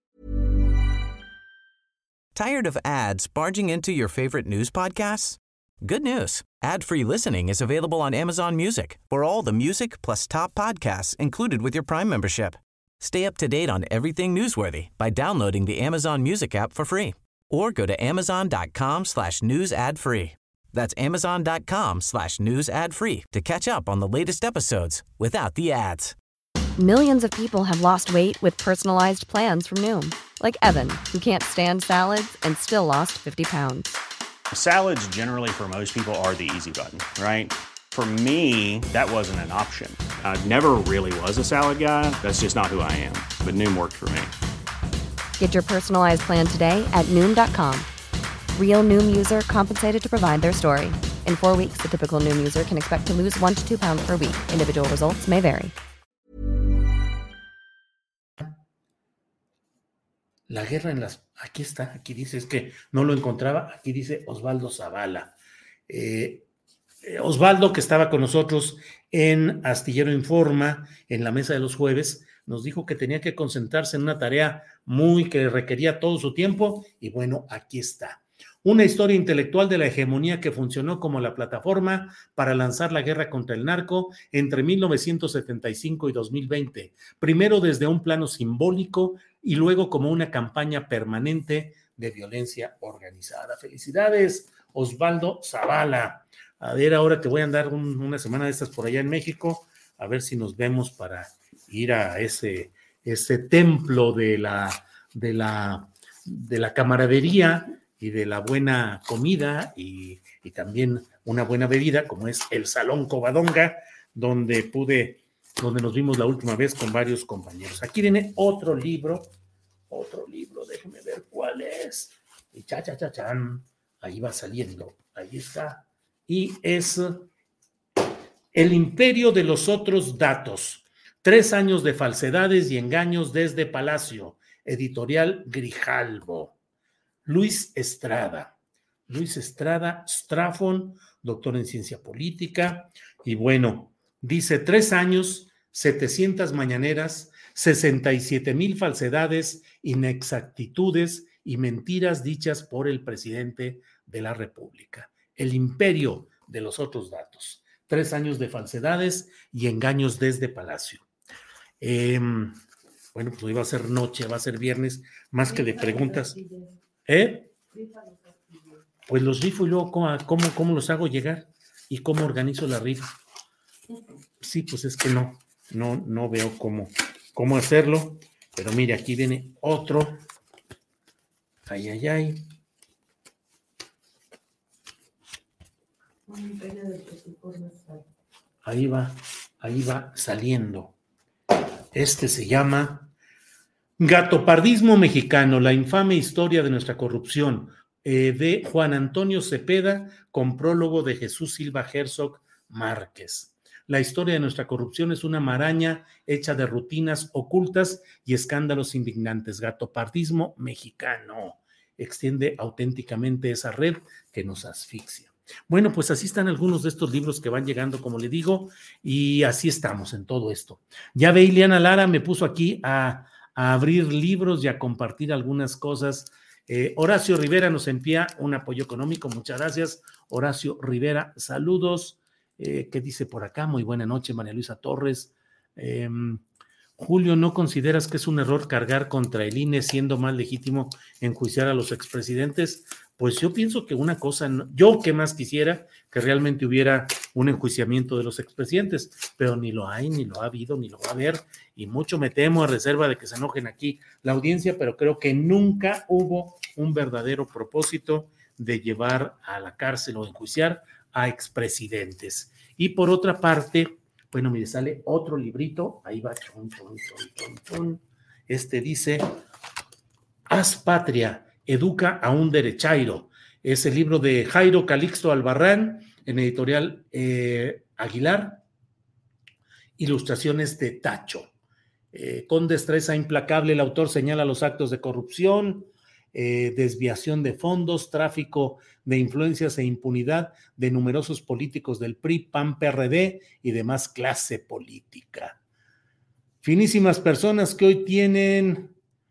Tired of ads barging into your favorite news podcasts? Good news. Ad-free listening is available on Amazon Music for all the music plus top podcasts included with your Prime membership. Stay up to date on everything newsworthy by downloading the Amazon Music app for free or go to amazon.com slash news ad free. That's amazon.com slash news ad free to catch up on the latest episodes without the ads. Millions of people have lost weight with personalized plans from Noom. Like Evan, who can't stand salads and still lost fifty pounds. Salads generally for most people are the easy button, right? For me, that wasn't an option. I never really was a salad guy. That's just not who I am. But Noom worked for me. Get your personalized plan today at Noom dot com. Real Noom user compensated to provide their story. In four weeks, the typical Noom user can expect to lose one to two pounds per week. Individual results may vary. La guerra en las... Aquí está, aquí dice, es que no lo encontraba, aquí dice Osvaldo Zavala. Eh, Osvaldo, que estaba con nosotros en Astillero Informa, en la mesa de los jueves, nos dijo que tenía que concentrarse en una tarea muy que requería todo su tiempo, y bueno, aquí está. Una historia intelectual de la hegemonía que funcionó como la plataforma para lanzar la guerra contra el narco entre mil novecientos setenta y cinco y dos mil veinte, primero desde un plano simbólico y luego como una campaña permanente de violencia organizada. Felicidades, Osvaldo Zavala. A ver, ahora te voy a andar un, una semana de estas por allá en México, a ver si nos vemos para ir a ese, ese templo de la, de la, de la camaradería y de la buena comida y, y también una buena bebida, como es el Salón Covadonga, donde pude, donde nos vimos la última vez con varios compañeros. Aquí viene otro libro, otro libro, déjenme ver cuál es. Y cha, cha, cha, chan, ahí va saliendo, ahí está. Y es El Imperio de los Otros Datos. Tres años de falsedades y engaños desde Palacio. Editorial Grijalbo. Luis Estrada. Luis Estrada Strafon, doctor en ciencia política. Y bueno, dice tres años, setecientas mañaneras, sesenta y siete mil falsedades, inexactitudes y mentiras dichas por el presidente de la República. El imperio de los otros datos. Tres años de falsedades y engaños desde Palacio. Eh, bueno, pues hoy va a ser noche, va a ser viernes, más que de preguntas. ¿Eh? Pues los rifo y luego ¿cómo, cómo, cómo los hago llegar y cómo organizo la rifa. Sí, pues es que no, no, no veo cómo, cómo hacerlo, pero mire, aquí viene otro. Ay, ay, ay. Ahí va, ahí va saliendo. Este se llama Gatopardismo Mexicano, la infame historia de nuestra corrupción, eh, de Juan Antonio Cepeda, con prólogo de Jesús Silva Herzog Márquez. La historia de nuestra corrupción es una maraña hecha de rutinas ocultas y escándalos indignantes. Gatopardismo Mexicano extiende auténticamente esa red que nos asfixia. Bueno, pues así están algunos de estos libros que van llegando, como le digo, y así estamos en todo esto. Ya ve, Ileana Lara me puso aquí a, a abrir libros y a compartir algunas cosas. Eh, Horacio Rivera nos envía un apoyo económico, muchas gracias. Horacio Rivera, saludos. Eh, ¿Qué dice por acá? Muy buena noche, María Luisa Torres. Eh, Julio, ¿no consideras que es un error cargar contra el I N E siendo más legítimo enjuiciar a los expresidentes? Pues yo pienso que una cosa, yo que más quisiera que realmente hubiera un enjuiciamiento de los expresidentes, pero ni lo hay, ni lo ha habido, ni lo va a haber, y mucho me temo a reserva de que se enojen aquí la audiencia, pero creo que nunca hubo un verdadero propósito de llevar a la cárcel o enjuiciar a expresidentes. Y por otra parte, bueno, mire, sale otro librito, ahí va, chun, chun, chun, chun, chun. Este dice, Haz Patria, educa a un derechairo. Es el libro de Jairo Calixto Albarrán, en editorial eh, Aguilar, ilustraciones de Tacho. Eh, con destreza implacable, el autor señala los actos de corrupción, eh, desviación de fondos, tráfico de influencias e impunidad de numerosos políticos del P R I, P A N, P R D y demás clase política. Finísimas personas que hoy tienen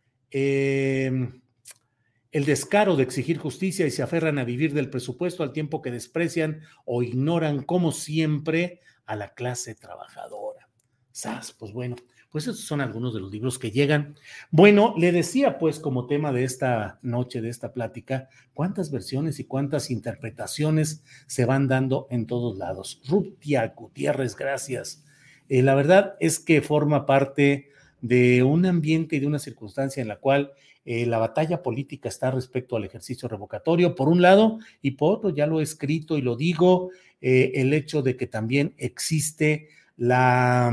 eh, el descaro de exigir justicia y se aferran a vivir del presupuesto al tiempo que desprecian o ignoran, como siempre, a la clase trabajadora. ¡Sas! Pues bueno, pues esos son algunos de los libros que llegan. Bueno, le decía pues como tema de esta noche, de esta plática, cuántas versiones y cuántas interpretaciones se van dando en todos lados. Rutia Gutiérrez, gracias. Eh, la verdad es que forma parte de un ambiente y de una circunstancia en la cual eh, la batalla política está respecto al ejercicio revocatorio, por un lado, y por otro, ya lo he escrito y lo digo, eh, el hecho de que también existe la...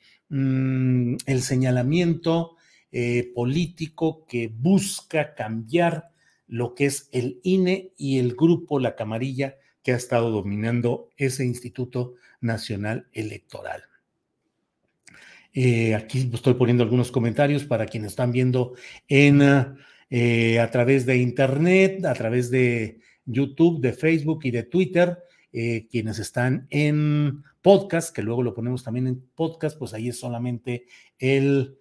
el señalamiento eh, político que busca cambiar lo que es el I N E y el grupo, la camarilla que ha estado dominando ese Instituto Nacional Electoral. Eh, aquí estoy poniendo algunos comentarios para quienes están viendo en, eh, a través de internet, a través de YouTube, de Facebook y de Twitter. Eh, quienes están en podcast, que luego lo ponemos también en podcast, pues ahí es solamente el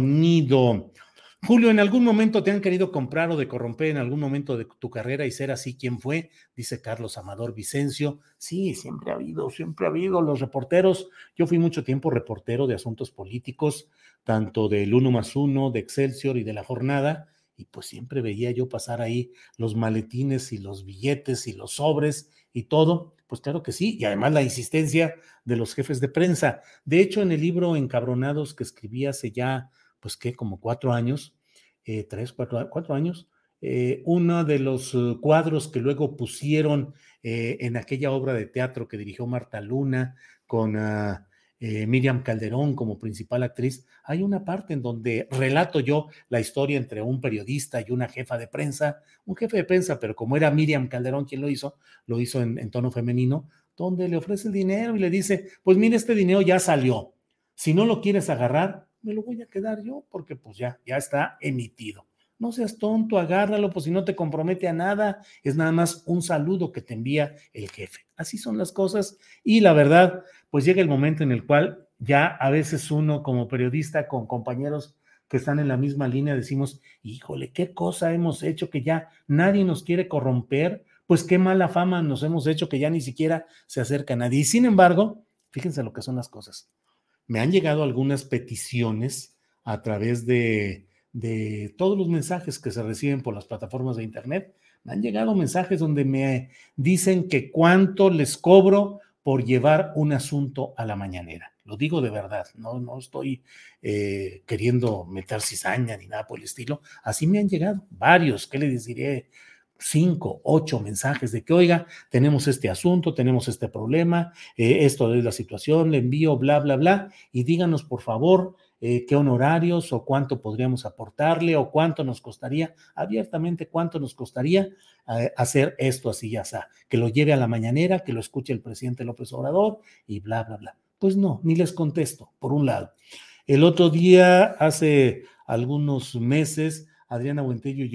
sonido. Julio, ¿en algún momento te han querido comprar o de corromper en algún momento de tu carrera y ser así? ¿Quién fue? Dice Carlos Amador Vicencio. Sí, siempre ha habido, siempre ha habido los reporteros. Yo fui mucho tiempo reportero de asuntos políticos, tanto del Uno más Uno, de Excelsior y de La Jornada, y pues siempre veía yo pasar ahí los maletines y los billetes y los sobres y todo. Pues claro que sí, y además la insistencia de los jefes de prensa. De hecho, en el libro Encabronados que escribí hace ya, pues qué, como cuatro años, eh, tres, cuatro, cuatro años, eh, uno de los uh, cuadros que luego pusieron eh, en aquella obra de teatro que dirigió Marta Luna con uh, eh, Miriam Calderón como principal actriz, hay una parte en donde relato yo la historia entre un periodista y una jefa de prensa, un jefe de prensa, pero como era Miriam Calderón quien lo hizo, lo hizo en, en tono femenino, donde le ofrece el dinero y le dice, pues mire, este dinero ya salió, si no lo quieres agarrar, me lo voy a quedar yo, porque pues ya, ya está emitido. No seas tonto, agárralo, pues si no te compromete a nada, es nada más un saludo que te envía el jefe. Así son las cosas y la verdad, pues llega el momento en el cual ya a veces uno como periodista con compañeros que están en la misma línea decimos, híjole, qué cosa hemos hecho que ya nadie nos quiere corromper, pues qué mala fama nos hemos hecho que ya ni siquiera se acerca a nadie. Y sin embargo, fíjense lo que son las cosas. Me han llegado algunas peticiones a través de, de todos los mensajes que se reciben por las plataformas de internet. Me han llegado mensajes donde me dicen que cuánto les cobro por llevar un asunto a la mañanera. Lo digo de verdad, no, no estoy eh, queriendo meter cizaña ni nada por el estilo. Así me han llegado varios, ¿qué les diré? Cinco, ocho mensajes de que, oiga, tenemos este asunto, tenemos este problema, eh, esto es la situación, le envío, bla, bla, bla, y díganos, por favor, eh, qué honorarios o cuánto podríamos aportarle o cuánto nos costaría, abiertamente cuánto nos costaría eh, hacer esto así ya está, que lo lleve a la mañanera, que lo escuche el presidente López Obrador y bla, bla, bla. Pues no, ni les contesto, por un lado. El otro día, hace algunos meses, Adriana Buentello y yo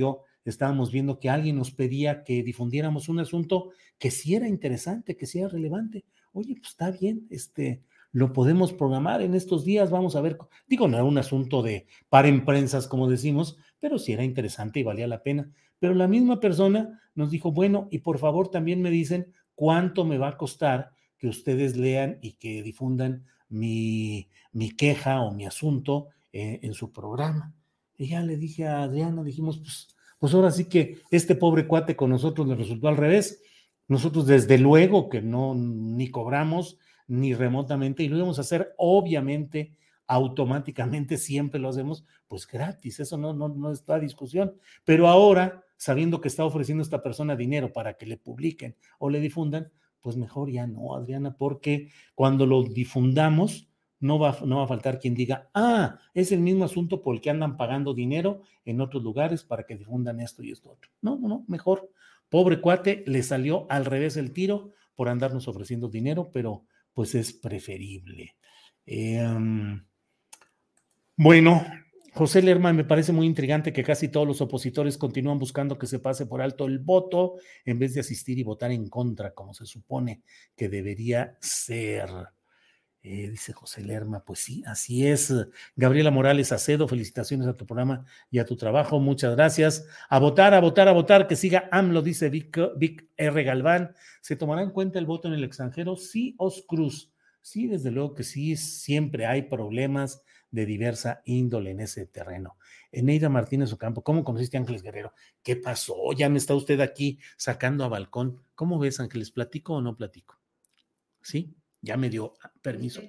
estábamos viendo que alguien nos pedía que difundiéramos un asunto que sí era interesante, que sí era relevante. Oye, pues está bien, este, lo podemos programar en estos días, vamos a ver. Digo, no era un asunto de par en prensas, como decimos, pero sí era interesante y valía la pena. Pero la misma persona nos dijo, bueno, y por favor también me dicen cuánto me va a costar que ustedes lean y que difundan mi, mi queja o mi asunto eh, en su programa. Y ya le dije a Adriana, dijimos, pues, pues ahora sí que este pobre cuate con nosotros le resultó al revés. Nosotros desde luego que no ni cobramos ni remotamente y lo íbamos a hacer obviamente automáticamente, siempre lo hacemos pues gratis, eso no, no, no está a discusión, pero ahora sabiendo que está ofreciendo esta persona dinero para que le publiquen o le difundan, pues mejor ya no, Adriana, porque cuando lo difundamos no va, no va a faltar quien diga, ah, es el mismo asunto por el que andan pagando dinero en otros lugares para que difundan esto y esto otro. No, no, no, mejor. Pobre cuate, le salió al revés el tiro por andarnos ofreciendo dinero, pero pues es preferible. Eh, um, bueno, José Lerma, me parece muy intrigante que casi todos los opositores continúan buscando que se pase por alto el voto en vez de asistir y votar en contra, como se supone que debería ser. Eh, dice José Lerma, pues sí, así es. Gabriela Morales Acedo, felicitaciones a tu programa y a tu trabajo, muchas gracias. A votar, a votar, a votar, que siga AMLO, dice Vic, Vic R. Galván. ¿Se tomará en cuenta el voto en el extranjero? Sí, Oscruz. Sí, desde luego que sí, siempre hay problemas de diversa índole en ese terreno. Eneida Martínez Ocampo, ¿cómo conociste a Ángeles Guerrero? ¿Qué pasó? Ya me está usted aquí sacando a balcón. ¿Cómo ves, Ángeles? ¿Platico o no platico? ¿Sí? Ya me dio permiso.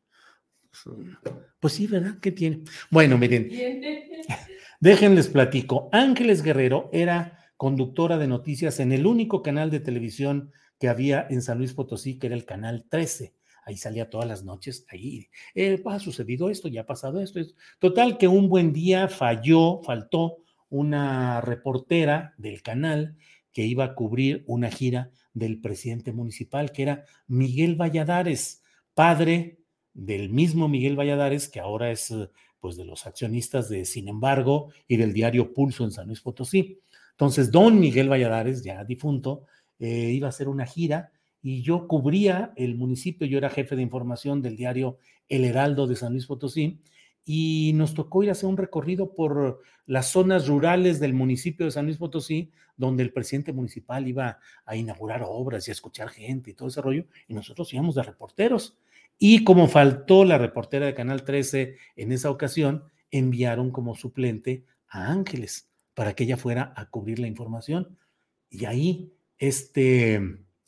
Pues sí, ¿verdad? ¿Qué tiene? Bueno, miren, déjenles platico. Ángeles Guerrero era conductora de noticias en el único canal de televisión que había en San Luis Potosí, que era el canal trece. Ahí salía todas las noches, ahí eh, ha sucedido esto, ya ha pasado esto, esto. Total que un buen día falló, faltó una reportera del canal que iba a cubrir una gira del presidente municipal, que era Miguel Valladares, padre del mismo Miguel Valladares, que ahora es pues de los accionistas de Sin Embargo y del diario Pulso en San Luis Potosí. Entonces, don Miguel Valladares, ya difunto, eh, iba a hacer una gira y yo cubría el municipio, yo era jefe de información del diario El Heraldo de San Luis Potosí, y nos tocó ir a hacer un recorrido por las zonas rurales del municipio de San Luis Potosí, donde el presidente municipal iba a inaugurar obras y a escuchar gente y todo ese rollo, y nosotros íbamos de reporteros. Y como faltó la reportera de Canal trece en esa ocasión, enviaron como suplente a Ángeles para que ella fuera a cubrir la información. Y ahí este,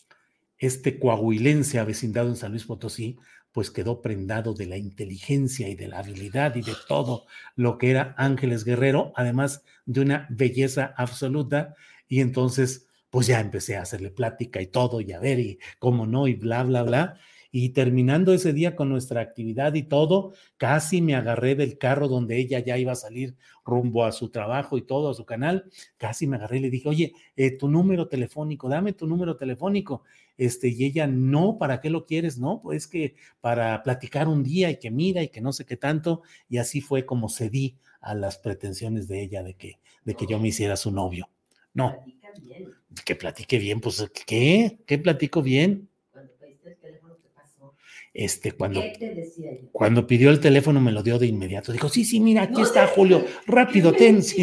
este coahuilense avecindado en San Luis Potosí, pues quedó prendado de la inteligencia y de la habilidad y de todo lo que era Ángeles Guerrero, además de una belleza absoluta, y entonces pues ya empecé a hacerle plática y todo, y a ver, y cómo no, y bla, bla, bla, y terminando ese día con nuestra actividad y todo, casi me agarré del carro donde ella ya iba a salir rumbo a su trabajo y todo, a su canal, casi me agarré y le dije, oye, eh, tu número telefónico, dame tu número telefónico, este, y ella, no, ¿para qué lo quieres? No, pues que para platicar un día y que mira y que no sé qué tanto, y así fue como cedí a las pretensiones de ella de que, de que yo me hiciera su novio. No, que platique bien, pues, ¿qué? ¿Qué platico bien? Cuando pediste el teléfono, ¿qué pasó? Este, cuando, ¿Qué te decía yo? Cuando pidió el teléfono me lo dio de inmediato. Dijo, sí, sí, mira, aquí no, está Julio, rápido, ten. Sí.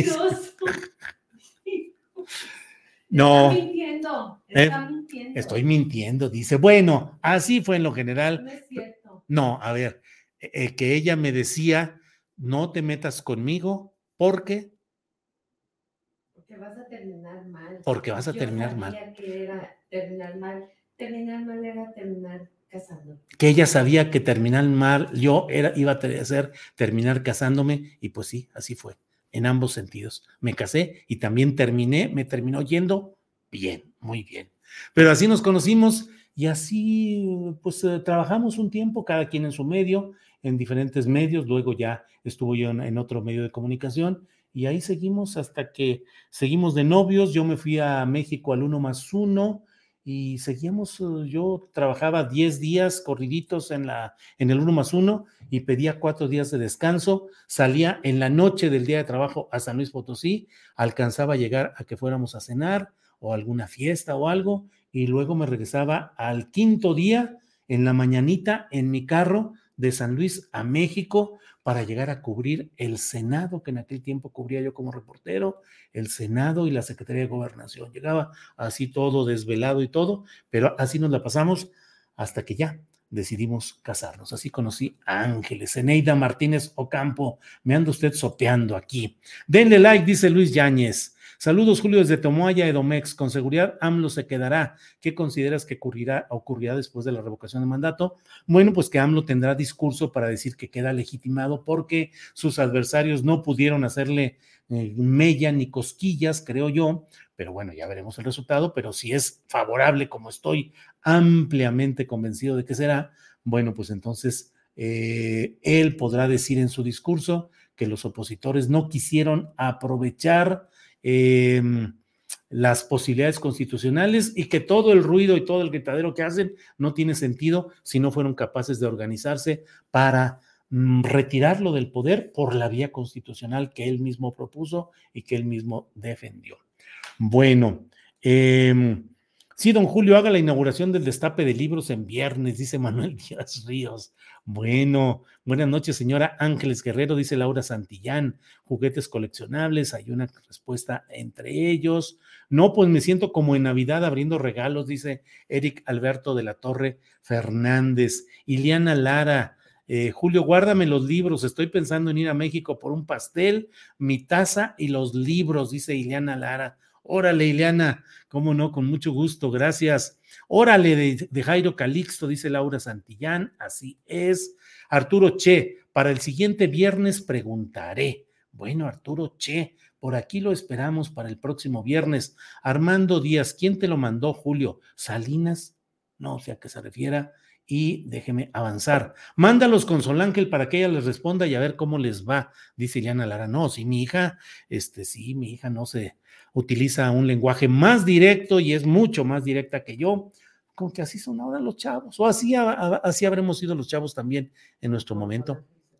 No. Está mintiendo, está eh, mintiendo. Estoy mintiendo, dice. Bueno, así fue en lo general. No es cierto. No, a ver, eh, que ella me decía, no te metas conmigo, porque... Porque vas a terminar mal. Porque vas a yo terminar sabía mal. Que era terminar mal. Terminar mal era terminar casando. Que ella sabía que terminar mal, yo era, iba a hacer terminar casándome, y pues sí, así fue, en ambos sentidos. Me casé y también terminé, me terminó yendo bien, muy bien. Pero así nos conocimos y así pues eh, trabajamos un tiempo, cada quien en su medio, en diferentes medios, luego ya estuvo yo en, en otro medio de comunicación, y ahí seguimos hasta que seguimos de novios. Yo me fui a México al uno más uno, y seguíamos, yo trabajaba diez días corriditos en, la, en el uno más uno y pedía cuatro días de descanso, salía en la noche del día de trabajo a San Luis Potosí, alcanzaba a llegar a que fuéramos a cenar o alguna fiesta o algo, y luego me regresaba al quinto día en la mañanita en mi carro de San Luis a México para llegar a cubrir el Senado, que en aquel tiempo cubría yo como reportero, el Senado y la Secretaría de Gobernación. Llegaba así todo desvelado y todo, pero así nos la pasamos hasta que ya decidimos casarnos. Así conocí a Ángeles. Eneida Martínez Ocampo, me anda usted sopeando aquí. Denle like, dice Luis Yáñez. Saludos, Julio, desde Tomoaya, Edomex. Con seguridad, AMLO se quedará. ¿Qué consideras que ocurrirá, ocurrirá después de la revocación de mandato? Bueno, pues que AMLO tendrá discurso para decir que queda legitimado porque sus adversarios no pudieron hacerle eh, mella ni cosquillas, creo yo, pero bueno, ya veremos el resultado, pero si es favorable, como estoy ampliamente convencido de que será, bueno, pues entonces eh, él podrá decir en su discurso que los opositores no quisieron aprovechar Eh, las posibilidades constitucionales y que todo el ruido y todo el gritadero que hacen no tiene sentido si no fueron capaces de organizarse para mm, retirarlo del poder por la vía constitucional que él mismo propuso y que él mismo defendió. Bueno, eh, sí, don Julio, haga la inauguración del destape de libros en viernes, dice Manuel Díaz Ríos. Bueno, buenas noches, señora Ángeles Guerrero, dice Laura Santillán. Juguetes coleccionables, hay una respuesta entre ellos. No, pues me siento como en Navidad abriendo regalos, dice Eric Alberto de la Torre Fernández. Iliana Lara, eh, Julio, guárdame los libros, estoy pensando en ir a México por un pastel, mi taza y los libros, dice Iliana Lara. Órale, Ileana, cómo no, con mucho gusto, gracias. Órale, de, de Jairo Calixto, dice Laura Santillán, así es. Arturo Che, para el siguiente viernes preguntaré. Bueno, Arturo Che, por aquí lo esperamos para el próximo viernes. Armando Díaz, ¿quién te lo mandó, Julio? ¿Salinas? No sé a qué se refiera. Y déjeme avanzar. Mándalos con Sol Ángel para que ella les responda y a ver cómo les va, dice Ileana Lara. No, sí, mi hija, este, sí, mi hija no se utiliza un lenguaje más directo y es mucho más directa que yo, como que así son ahora los chavos, o así, a, a, así habremos sido los chavos también en nuestro momento.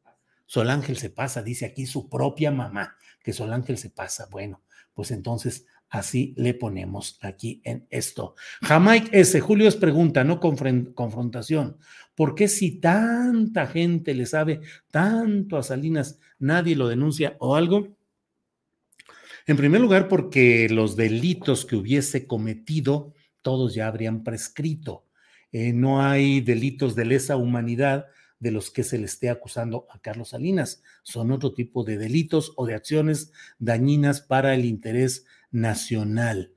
Sol Ángel se pasa, dice aquí su propia mamá, que Sol Ángel se pasa. Bueno, pues entonces así le ponemos aquí en esto. Jamaic S. Julio es pregunta, no confren- confrontación. ¿Por qué si tanta gente le sabe tanto a Salinas, nadie lo denuncia o algo? En primer lugar, porque los delitos que hubiese cometido, todos ya habrían prescrito. Eh, no hay delitos de lesa humanidad de los que se le esté acusando a Carlos Salinas. Son otro tipo de delitos o de acciones dañinas para el interés nacional.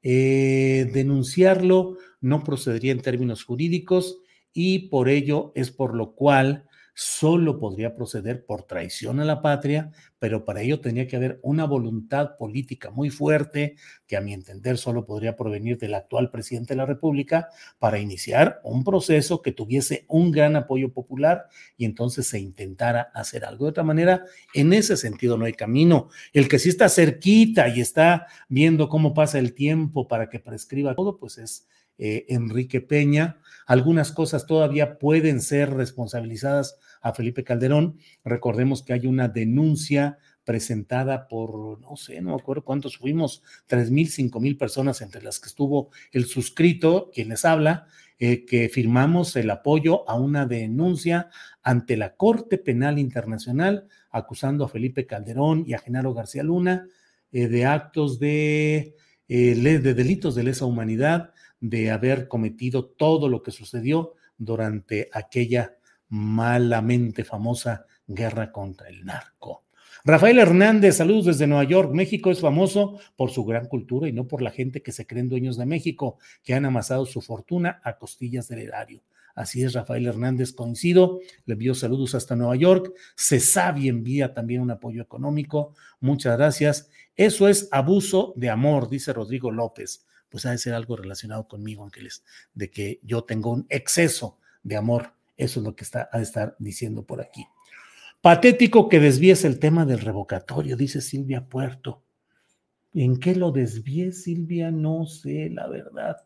Eh, denunciarlo no procedería en términos jurídicos y por ello es por lo cual solo podría proceder por traición a la patria, pero para ello tendría que haber una voluntad política muy fuerte, que a mi entender solo podría provenir del actual presidente de la República, para iniciar un proceso que tuviese un gran apoyo popular y entonces se intentara hacer algo. De otra manera, en ese sentido no hay camino. El que sí está cerquita y está viendo cómo pasa el tiempo para que prescriba todo, pues es Eh, Enrique Peña. Algunas cosas todavía pueden ser responsabilizadas a Felipe Calderón. Recordemos que hay una denuncia presentada por, no sé, no me acuerdo cuántos fuimos, tres mil, cinco mil personas, entre las que estuvo el suscrito, quien les habla, eh, que firmamos el apoyo a una denuncia ante la Corte Penal Internacional acusando a Felipe Calderón y a Genaro García Luna eh, de actos de, eh, de delitos de lesa humanidad, de haber cometido todo lo que sucedió durante aquella malamente famosa guerra contra el narco. Rafael Hernández, saludos desde Nueva York. México es famoso por su gran cultura y no por la gente que se creen dueños de México, que han amasado su fortuna a costillas del erario. Así es, Rafael Hernández, coincido, le envío saludos hasta Nueva York. Cesavi envía también un apoyo económico, muchas gracias. Eso es abuso de amor, dice Rodrigo López. Pues ha de ser algo relacionado conmigo, Ángeles, de que yo tengo un exceso de amor. Eso es lo que está, ha de estar diciendo por aquí. Patético que desvíes el tema del revocatorio, dice Silvia Puerto. ¿En qué lo desvíe, Silvia? No sé, la verdad.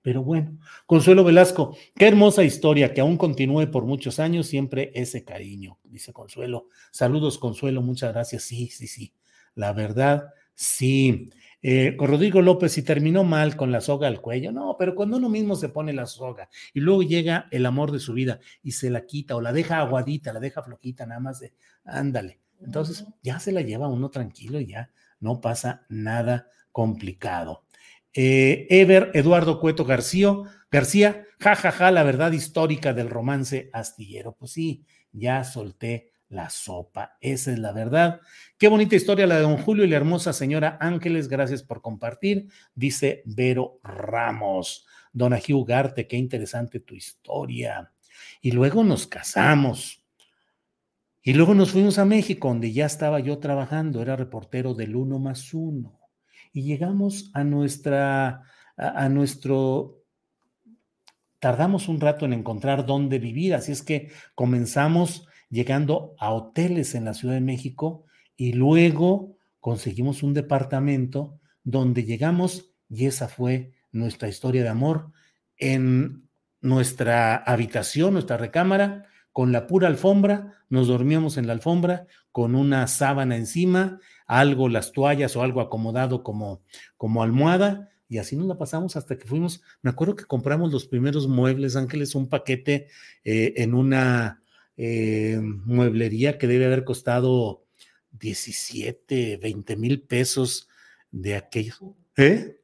Pero bueno, Consuelo Velasco, qué hermosa historia, que aún continúe por muchos años, siempre ese cariño, dice Consuelo. Saludos, Consuelo, muchas gracias. Sí, sí, sí, la verdad, sí. Eh, con Rodrigo López, si terminó mal con la soga al cuello, no, pero cuando uno mismo se pone la soga y luego llega el amor de su vida y se la quita o la deja aguadita, la deja flojita, nada más de, ándale. Entonces ya se la lleva uno tranquilo y ya no pasa nada complicado. Eh, Ever Eduardo Cueto García, García, jajaja, ja, ja, la verdad histórica del romance astillero. Pues sí, ya solté la sopa, esa es la verdad. Qué bonita historia la de don Julio y la hermosa señora Ángeles, gracias por compartir, dice Vero Ramos. Donají Ugarte, qué interesante tu historia. Y luego nos casamos. Y luego nos fuimos a México, donde ya estaba yo trabajando, era reportero del Uno más Uno. Y llegamos a nuestra, a, a nuestro, tardamos un rato en encontrar dónde vivir, así es que comenzamos llegando a hoteles en la Ciudad de México y luego conseguimos un departamento donde llegamos y esa fue nuestra historia de amor en nuestra habitación, nuestra recámara, con la pura alfombra, nos dormíamos en la alfombra con una sábana encima, algo, las toallas o algo acomodado como, como almohada, y así nos la pasamos hasta que fuimos. Me acuerdo que compramos los primeros muebles, Ángeles, un paquete eh, en una eh, mueblería que debe haber costado diecisiete, veinte mil pesos de aquello. ¿Eh?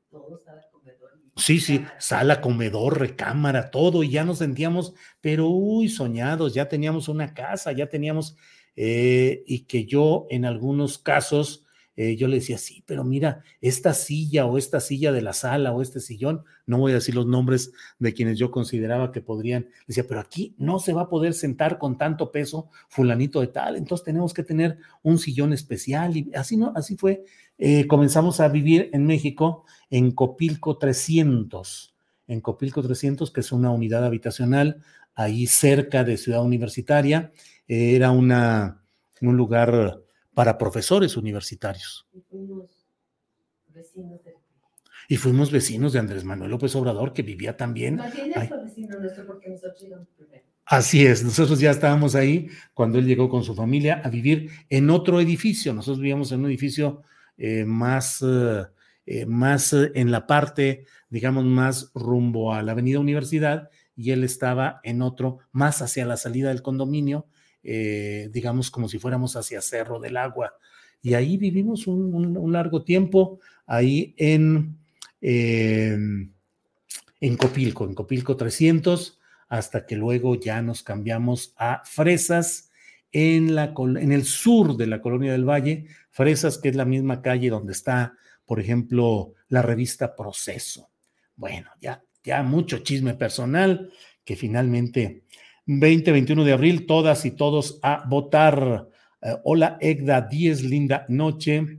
Sí, sí, sala, comedor, recámara, todo, y ya nos sentíamos, pero uy, soñados, ya teníamos una casa, ya teníamos, eh, y que yo en algunos casos, eh, yo le decía, sí, pero mira, esta silla o esta silla de la sala o este sillón, no voy a decir los nombres de quienes yo consideraba que podrían, decía, pero aquí no se va a poder sentar con tanto peso fulanito de tal, entonces tenemos que tener un sillón especial, y así, ¿no? Así fue. Eh, comenzamos a vivir en México en Copilco trescientos, en Copilco trescientos, que es una unidad habitacional ahí cerca de Ciudad Universitaria. Eh, era una, un lugar para profesores universitarios. Y fuimos vecinos de... Y fuimos vecinos de Andrés Manuel López Obrador, que vivía también. Más bien él fue vecino nuestro porque nosotros llegamos primero. Así es, nosotros ya estábamos ahí cuando él llegó con su familia a vivir en otro edificio. Nosotros vivíamos en un edificio eh, más... Eh, Eh, más eh, en la parte, digamos, más rumbo a la Avenida Universidad, y él estaba en otro, más hacia la salida del condominio, eh, digamos, como si fuéramos hacia Cerro del Agua. Y ahí vivimos un, un, un largo tiempo, ahí en, eh, en Copilco, en Copilco trescientos, hasta que luego ya nos cambiamos a Fresas, en, la, en el sur de la Colonia del Valle. Fresas, que es la misma calle donde está, por ejemplo, la revista Proceso. Bueno, ya, ya mucho chisme personal, que finalmente, veinte, veintiuno de abril, todas y todos a votar. Uh, hola, Egda Díez, linda noche.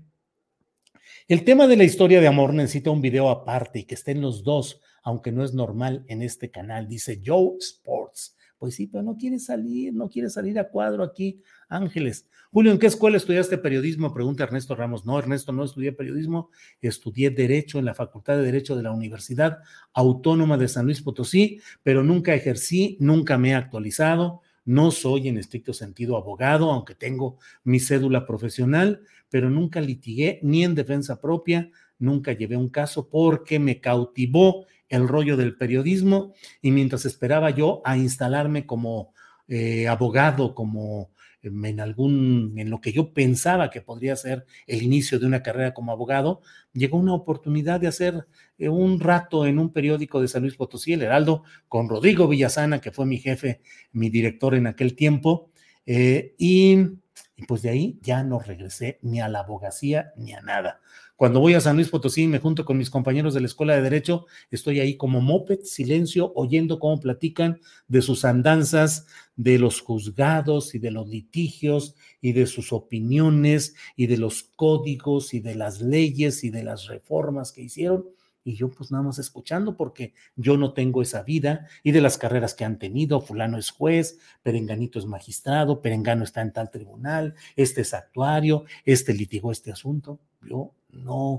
El tema de la historia de amor necesita un video aparte y que estén los dos, aunque no es normal en este canal, dice Joe Sports. Pues sí, pero no quiere salir, no quiere salir a cuadro aquí, Ángeles. Julio, ¿en qué escuela estudiaste periodismo? Pregunta Ernesto Ramos. No, Ernesto, no estudié periodismo, estudié Derecho en la Facultad de Derecho de la Universidad Autónoma de San Luis Potosí, pero nunca ejercí, nunca me he actualizado, no soy en estricto sentido abogado, aunque tengo mi cédula profesional, pero nunca litigué ni en defensa propia, nunca llevé un caso porque me cautivó el rollo del periodismo, y mientras esperaba yo a instalarme como eh, abogado, como en algún, en lo que yo pensaba que podría ser el inicio de una carrera como abogado, llegó una oportunidad de hacer eh, un rato en un periódico de San Luis Potosí, El Heraldo, con Rodrigo Villasana, que fue mi jefe, mi director en aquel tiempo, eh, y, y pues de ahí ya no regresé ni a la abogacía ni a nada. Cuando voy a San Luis Potosí, me junto con mis compañeros de la Escuela de Derecho, estoy ahí como moped, silencio, oyendo cómo platican de sus andanzas, de los juzgados y de los litigios y de sus opiniones y de los códigos y de las leyes y de las reformas que hicieron. Y yo pues nada más escuchando, porque yo no tengo esa vida, y de las carreras que han tenido. Fulano es juez, perenganito es magistrado, perengano está en tal tribunal, este es actuario, este litigó este asunto. Yo no,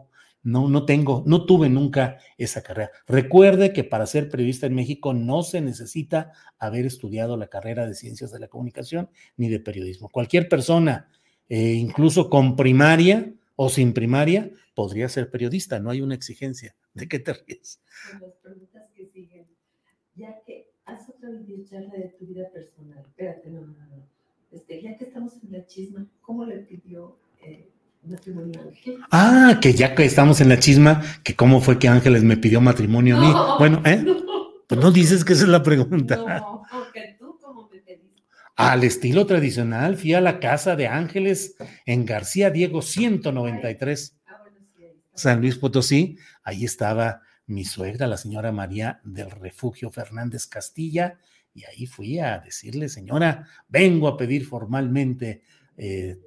no, no tengo, no tuve nunca esa carrera. Recuerde que para ser periodista en México no se necesita haber estudiado la carrera de Ciencias de la Comunicación ni de Periodismo. Cualquier persona, eh, incluso con primaria o sin primaria, podría ser periodista, no hay una exigencia. ¿De qué te ríes? Con las preguntas que siguen, ya que haz otra videocharla de tu vida personal. Espérate, no, no, no. Este, ya que estamos en la chisma, ¿cómo le pidió eh, matrimonio a Ángel? Ah, que ya que estamos en la chisma, que cómo fue que Ángeles me pidió matrimonio a mí. No, Bueno, ¿eh? No, Pues no dices que esa es la pregunta. no, porque tú cómo me pediste. Al estilo tradicional, fui a la casa de Ángeles en García Diego ciento noventa y tres, Ah, bueno, sí, ahí está. San Luis Potosí. Ahí estaba mi suegra, la señora María del Refugio Fernández Castilla, y ahí fui a decirle, señora, vengo a pedir formalmente, eh,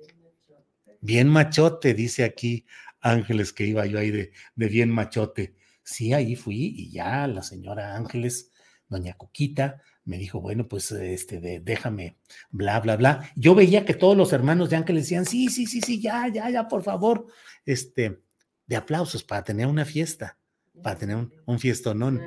bien machote, dice aquí Ángeles, que iba yo ahí de, de bien machote. Sí, ahí fui y ya la señora Ángeles, doña Cuquita, me dijo, bueno, pues este, de, déjame, bla, bla, bla. Yo veía que todos los hermanos de Ángeles decían, sí, sí, sí, sí, ya, ya, ya, por favor, este, de aplausos para tener una fiesta, para tener un, un fiestonón.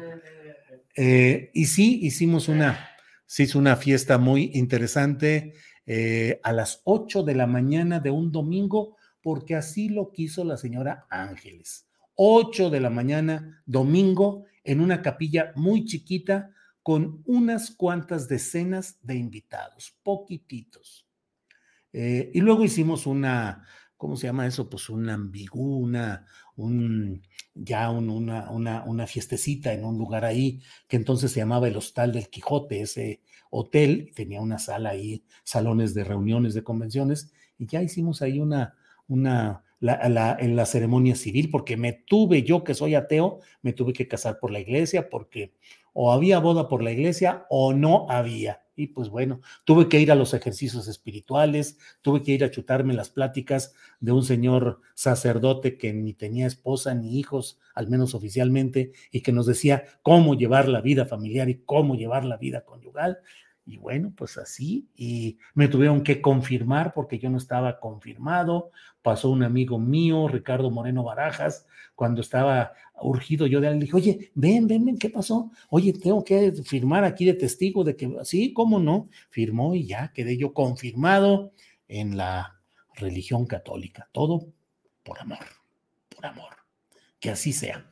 Eh, y sí, hicimos una, se hizo una fiesta muy interesante eh, a las ocho de la mañana de un domingo, porque así lo quiso la señora Ángeles. ocho de la mañana, domingo, en una capilla muy chiquita, con unas cuantas decenas de invitados, poquititos. Eh, y luego hicimos una, ¿cómo se llama eso? Pues una ambigú, una, un, ya un, una, una, una fiestecita en un lugar ahí, que entonces se llamaba el Hostal del Quijote, ese hotel, tenía una sala ahí, salones de reuniones, de convenciones, y ya hicimos ahí una, una, la, la, en la ceremonia civil, porque me tuve, yo que soy ateo, me tuve que casar por la iglesia, porque o había boda por la iglesia o no había. Y pues bueno, tuve que ir a los ejercicios espirituales, tuve que ir a chutarme las pláticas de un señor sacerdote que ni tenía esposa ni hijos, al menos oficialmente, y que nos decía cómo llevar la vida familiar y cómo llevar la vida conyugal. Y bueno, pues así, y me tuvieron que confirmar porque yo no estaba confirmado. Pasó un amigo mío, Ricardo Moreno Barajas, cuando estaba urgido yo de él, le dije, oye, ven, ven, ven, ¿qué pasó? Oye, tengo que firmar aquí de testigo de que, sí, ¿cómo no? Firmó y ya quedé yo confirmado en la religión católica. Todo por amor, por amor. Que así sea.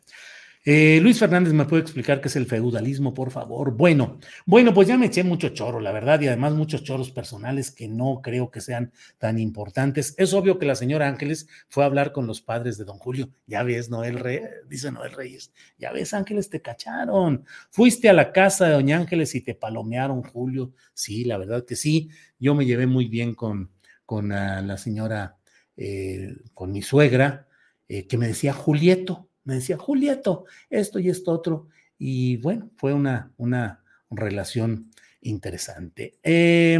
Eh, Luis Fernández, ¿me puede explicar qué es el feudalismo, por favor? Bueno, bueno, pues ya me eché mucho choro, la verdad, y además muchos choros personales que no creo que sean tan importantes. Es obvio que la señora Ángeles fue a hablar con los padres de don Julio. Ya ves, Noel Reyes, dice Noel Reyes, ya ves, Ángeles, te cacharon. Fuiste a la casa de doña Ángeles y te palomearon, Julio. Sí, la verdad que sí. Yo me llevé muy bien con, con uh, la señora, eh, con mi suegra, eh, que me decía Julieto. Me decía, Julieto, esto y esto otro. Y bueno, fue una, una relación interesante. Eh,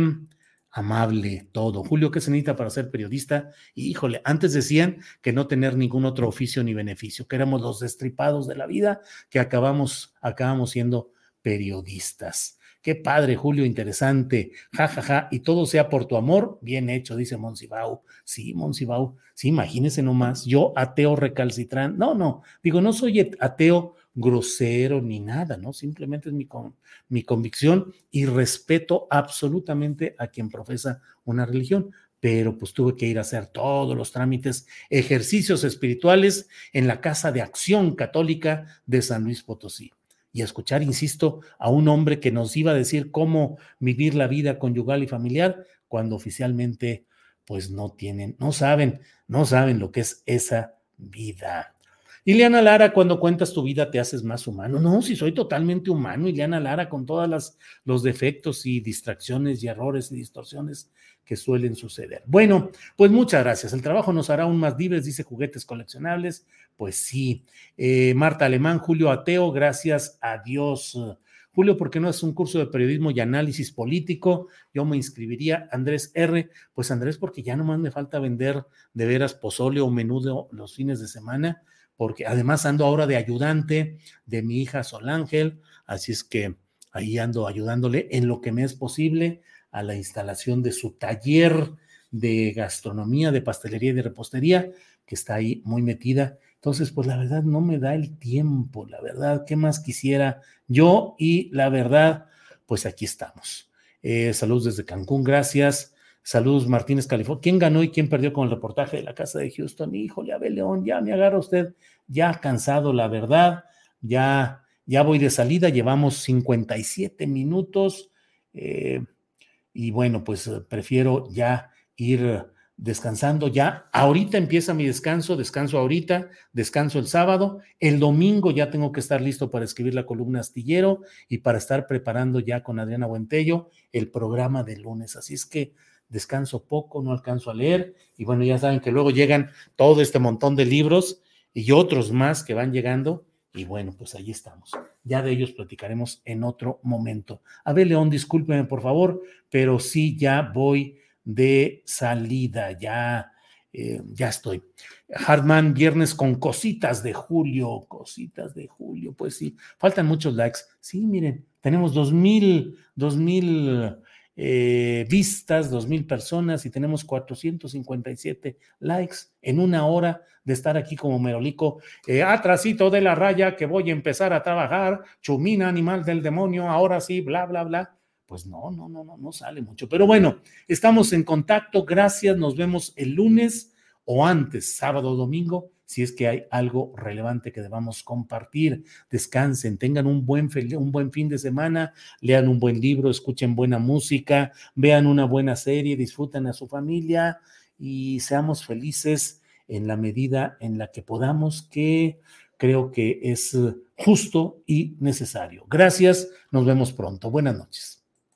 amable, todo. Julio, ¿qué se necesita para ser periodista? Y, híjole, antes decían que no tener ningún otro oficio ni beneficio, que éramos los destripados de la vida, que acabamos, acabamos siendo periodistas. Qué padre, Julio, interesante, jajaja, ja, ja. Y todo sea por tu amor, bien hecho, dice Monsibau. Sí, Monsibau, sí, imagínese nomás, yo ateo recalcitrante, no, no, digo, no soy ateo grosero ni nada, ¿no? Simplemente es mi, con, mi convicción y respeto absolutamente a quien profesa una religión, pero pues tuve que ir a hacer todos los trámites, ejercicios espirituales en la Casa de Acción Católica de San Luis Potosí. Y a escuchar, insisto, a un hombre que nos iba a decir cómo vivir la vida conyugal y familiar, cuando oficialmente, pues no tienen, no saben, no saben lo que es esa vida. Ileana Lara, cuando cuentas tu vida te haces más humano. No, si soy totalmente humano, Ileana Lara, con todos las, los defectos y distracciones y errores y distorsiones que suelen suceder. Bueno, pues muchas gracias. El trabajo nos hará aún más libres, dice Juguetes Coleccionables. Pues sí. Eh, Marta Alemán, Julio Ateo, gracias a Dios. Julio, ¿por qué no es un curso de periodismo y análisis político? Yo me inscribiría. Andrés R., pues Andrés, porque ya nomás me falta vender de veras pozole o menudo los fines de semana, porque además ando ahora de ayudante de mi hija Sol Ángel, así es que ahí ando ayudándole en lo que me es posible a la instalación de su taller de gastronomía, de pastelería y de repostería, que está ahí muy metida Entonces, pues la verdad no me da el tiempo, la verdad, ¿qué más quisiera yo? Y la verdad, pues aquí estamos. Eh, saludos desde Cancún, gracias. Saludos Martínez, California. ¿Quién ganó y quién perdió con el reportaje de la casa de Houston? Híjole, Abel León, ya me agarra usted, ya cansado, la verdad, ya, ya voy de salida, llevamos cincuenta y siete minutos eh, y bueno, pues prefiero ya ir descansando ya. Ahorita empieza mi descanso, descanso ahorita, descanso el sábado, el domingo ya tengo que estar listo para escribir la columna Astillero y para estar preparando ya con Adriana Buentello el programa de lunes, así es que descanso poco, no alcanzo a leer y bueno, ya saben que luego llegan todo este montón de libros y otros más que van llegando y bueno, pues ahí estamos. Ya de ellos platicaremos en otro momento. Abel León, discúlpeme por favor, pero sí ya voy de salida, ya, eh, ya estoy. Hartman, viernes con cositas de julio, cositas de julio, pues sí, faltan muchos likes. Sí, miren, tenemos dos mil, dos mil eh, vistas, dos mil personas y tenemos cuatrocientos cincuenta y siete likes en una hora de estar aquí como merolico, eh, atrasito de la raya que voy a empezar a trabajar, chumina, animal del demonio, ahora sí, bla, bla, bla. Pues no, no, no, no, no sale mucho. Pero bueno, estamos en contacto, gracias, nos vemos el lunes o antes, sábado o domingo, si es que hay algo relevante que debamos compartir. Descansen, tengan un buen, un buen fin de semana, lean un buen libro, escuchen buena música, vean una buena serie, disfruten a su familia y seamos felices en la medida en la que podamos, que creo que es justo y necesario. Gracias, nos vemos pronto. Buenas noches.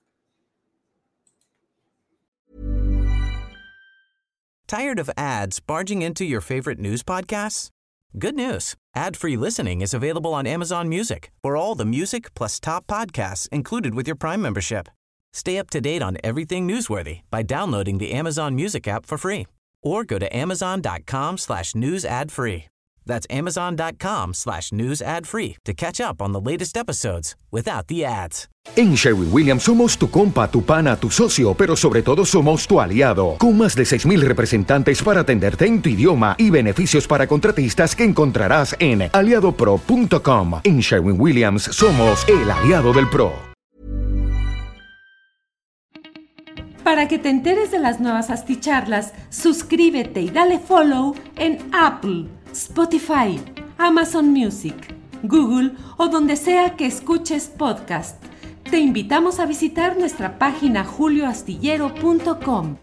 Tired of ads barging into your favorite news podcasts? Good news. Ad-free listening is available on Amazon Music for all the music plus top podcasts included with your Prime membership. Stay up to date on everything newsworthy by downloading the Amazon Music app for free or go to amazon.com slash news ad free. That's amazon.com slash news ad free to catch up on the latest episodes without the ads. En Sherwin-Williams somos tu compa, tu pana, tu socio, pero sobre todo somos tu aliado. Con más de seis mil representantes para atenderte en tu idioma y beneficios para contratistas que encontrarás en aliado pro punto com. En Sherwin-Williams somos el aliado del pro. Para que te enteres de las nuevas asticharlas, suscríbete y dale follow en Apple, Spotify, Amazon Music, Google o donde sea que escuches podcast. Te invitamos a visitar nuestra página julio astillero punto com.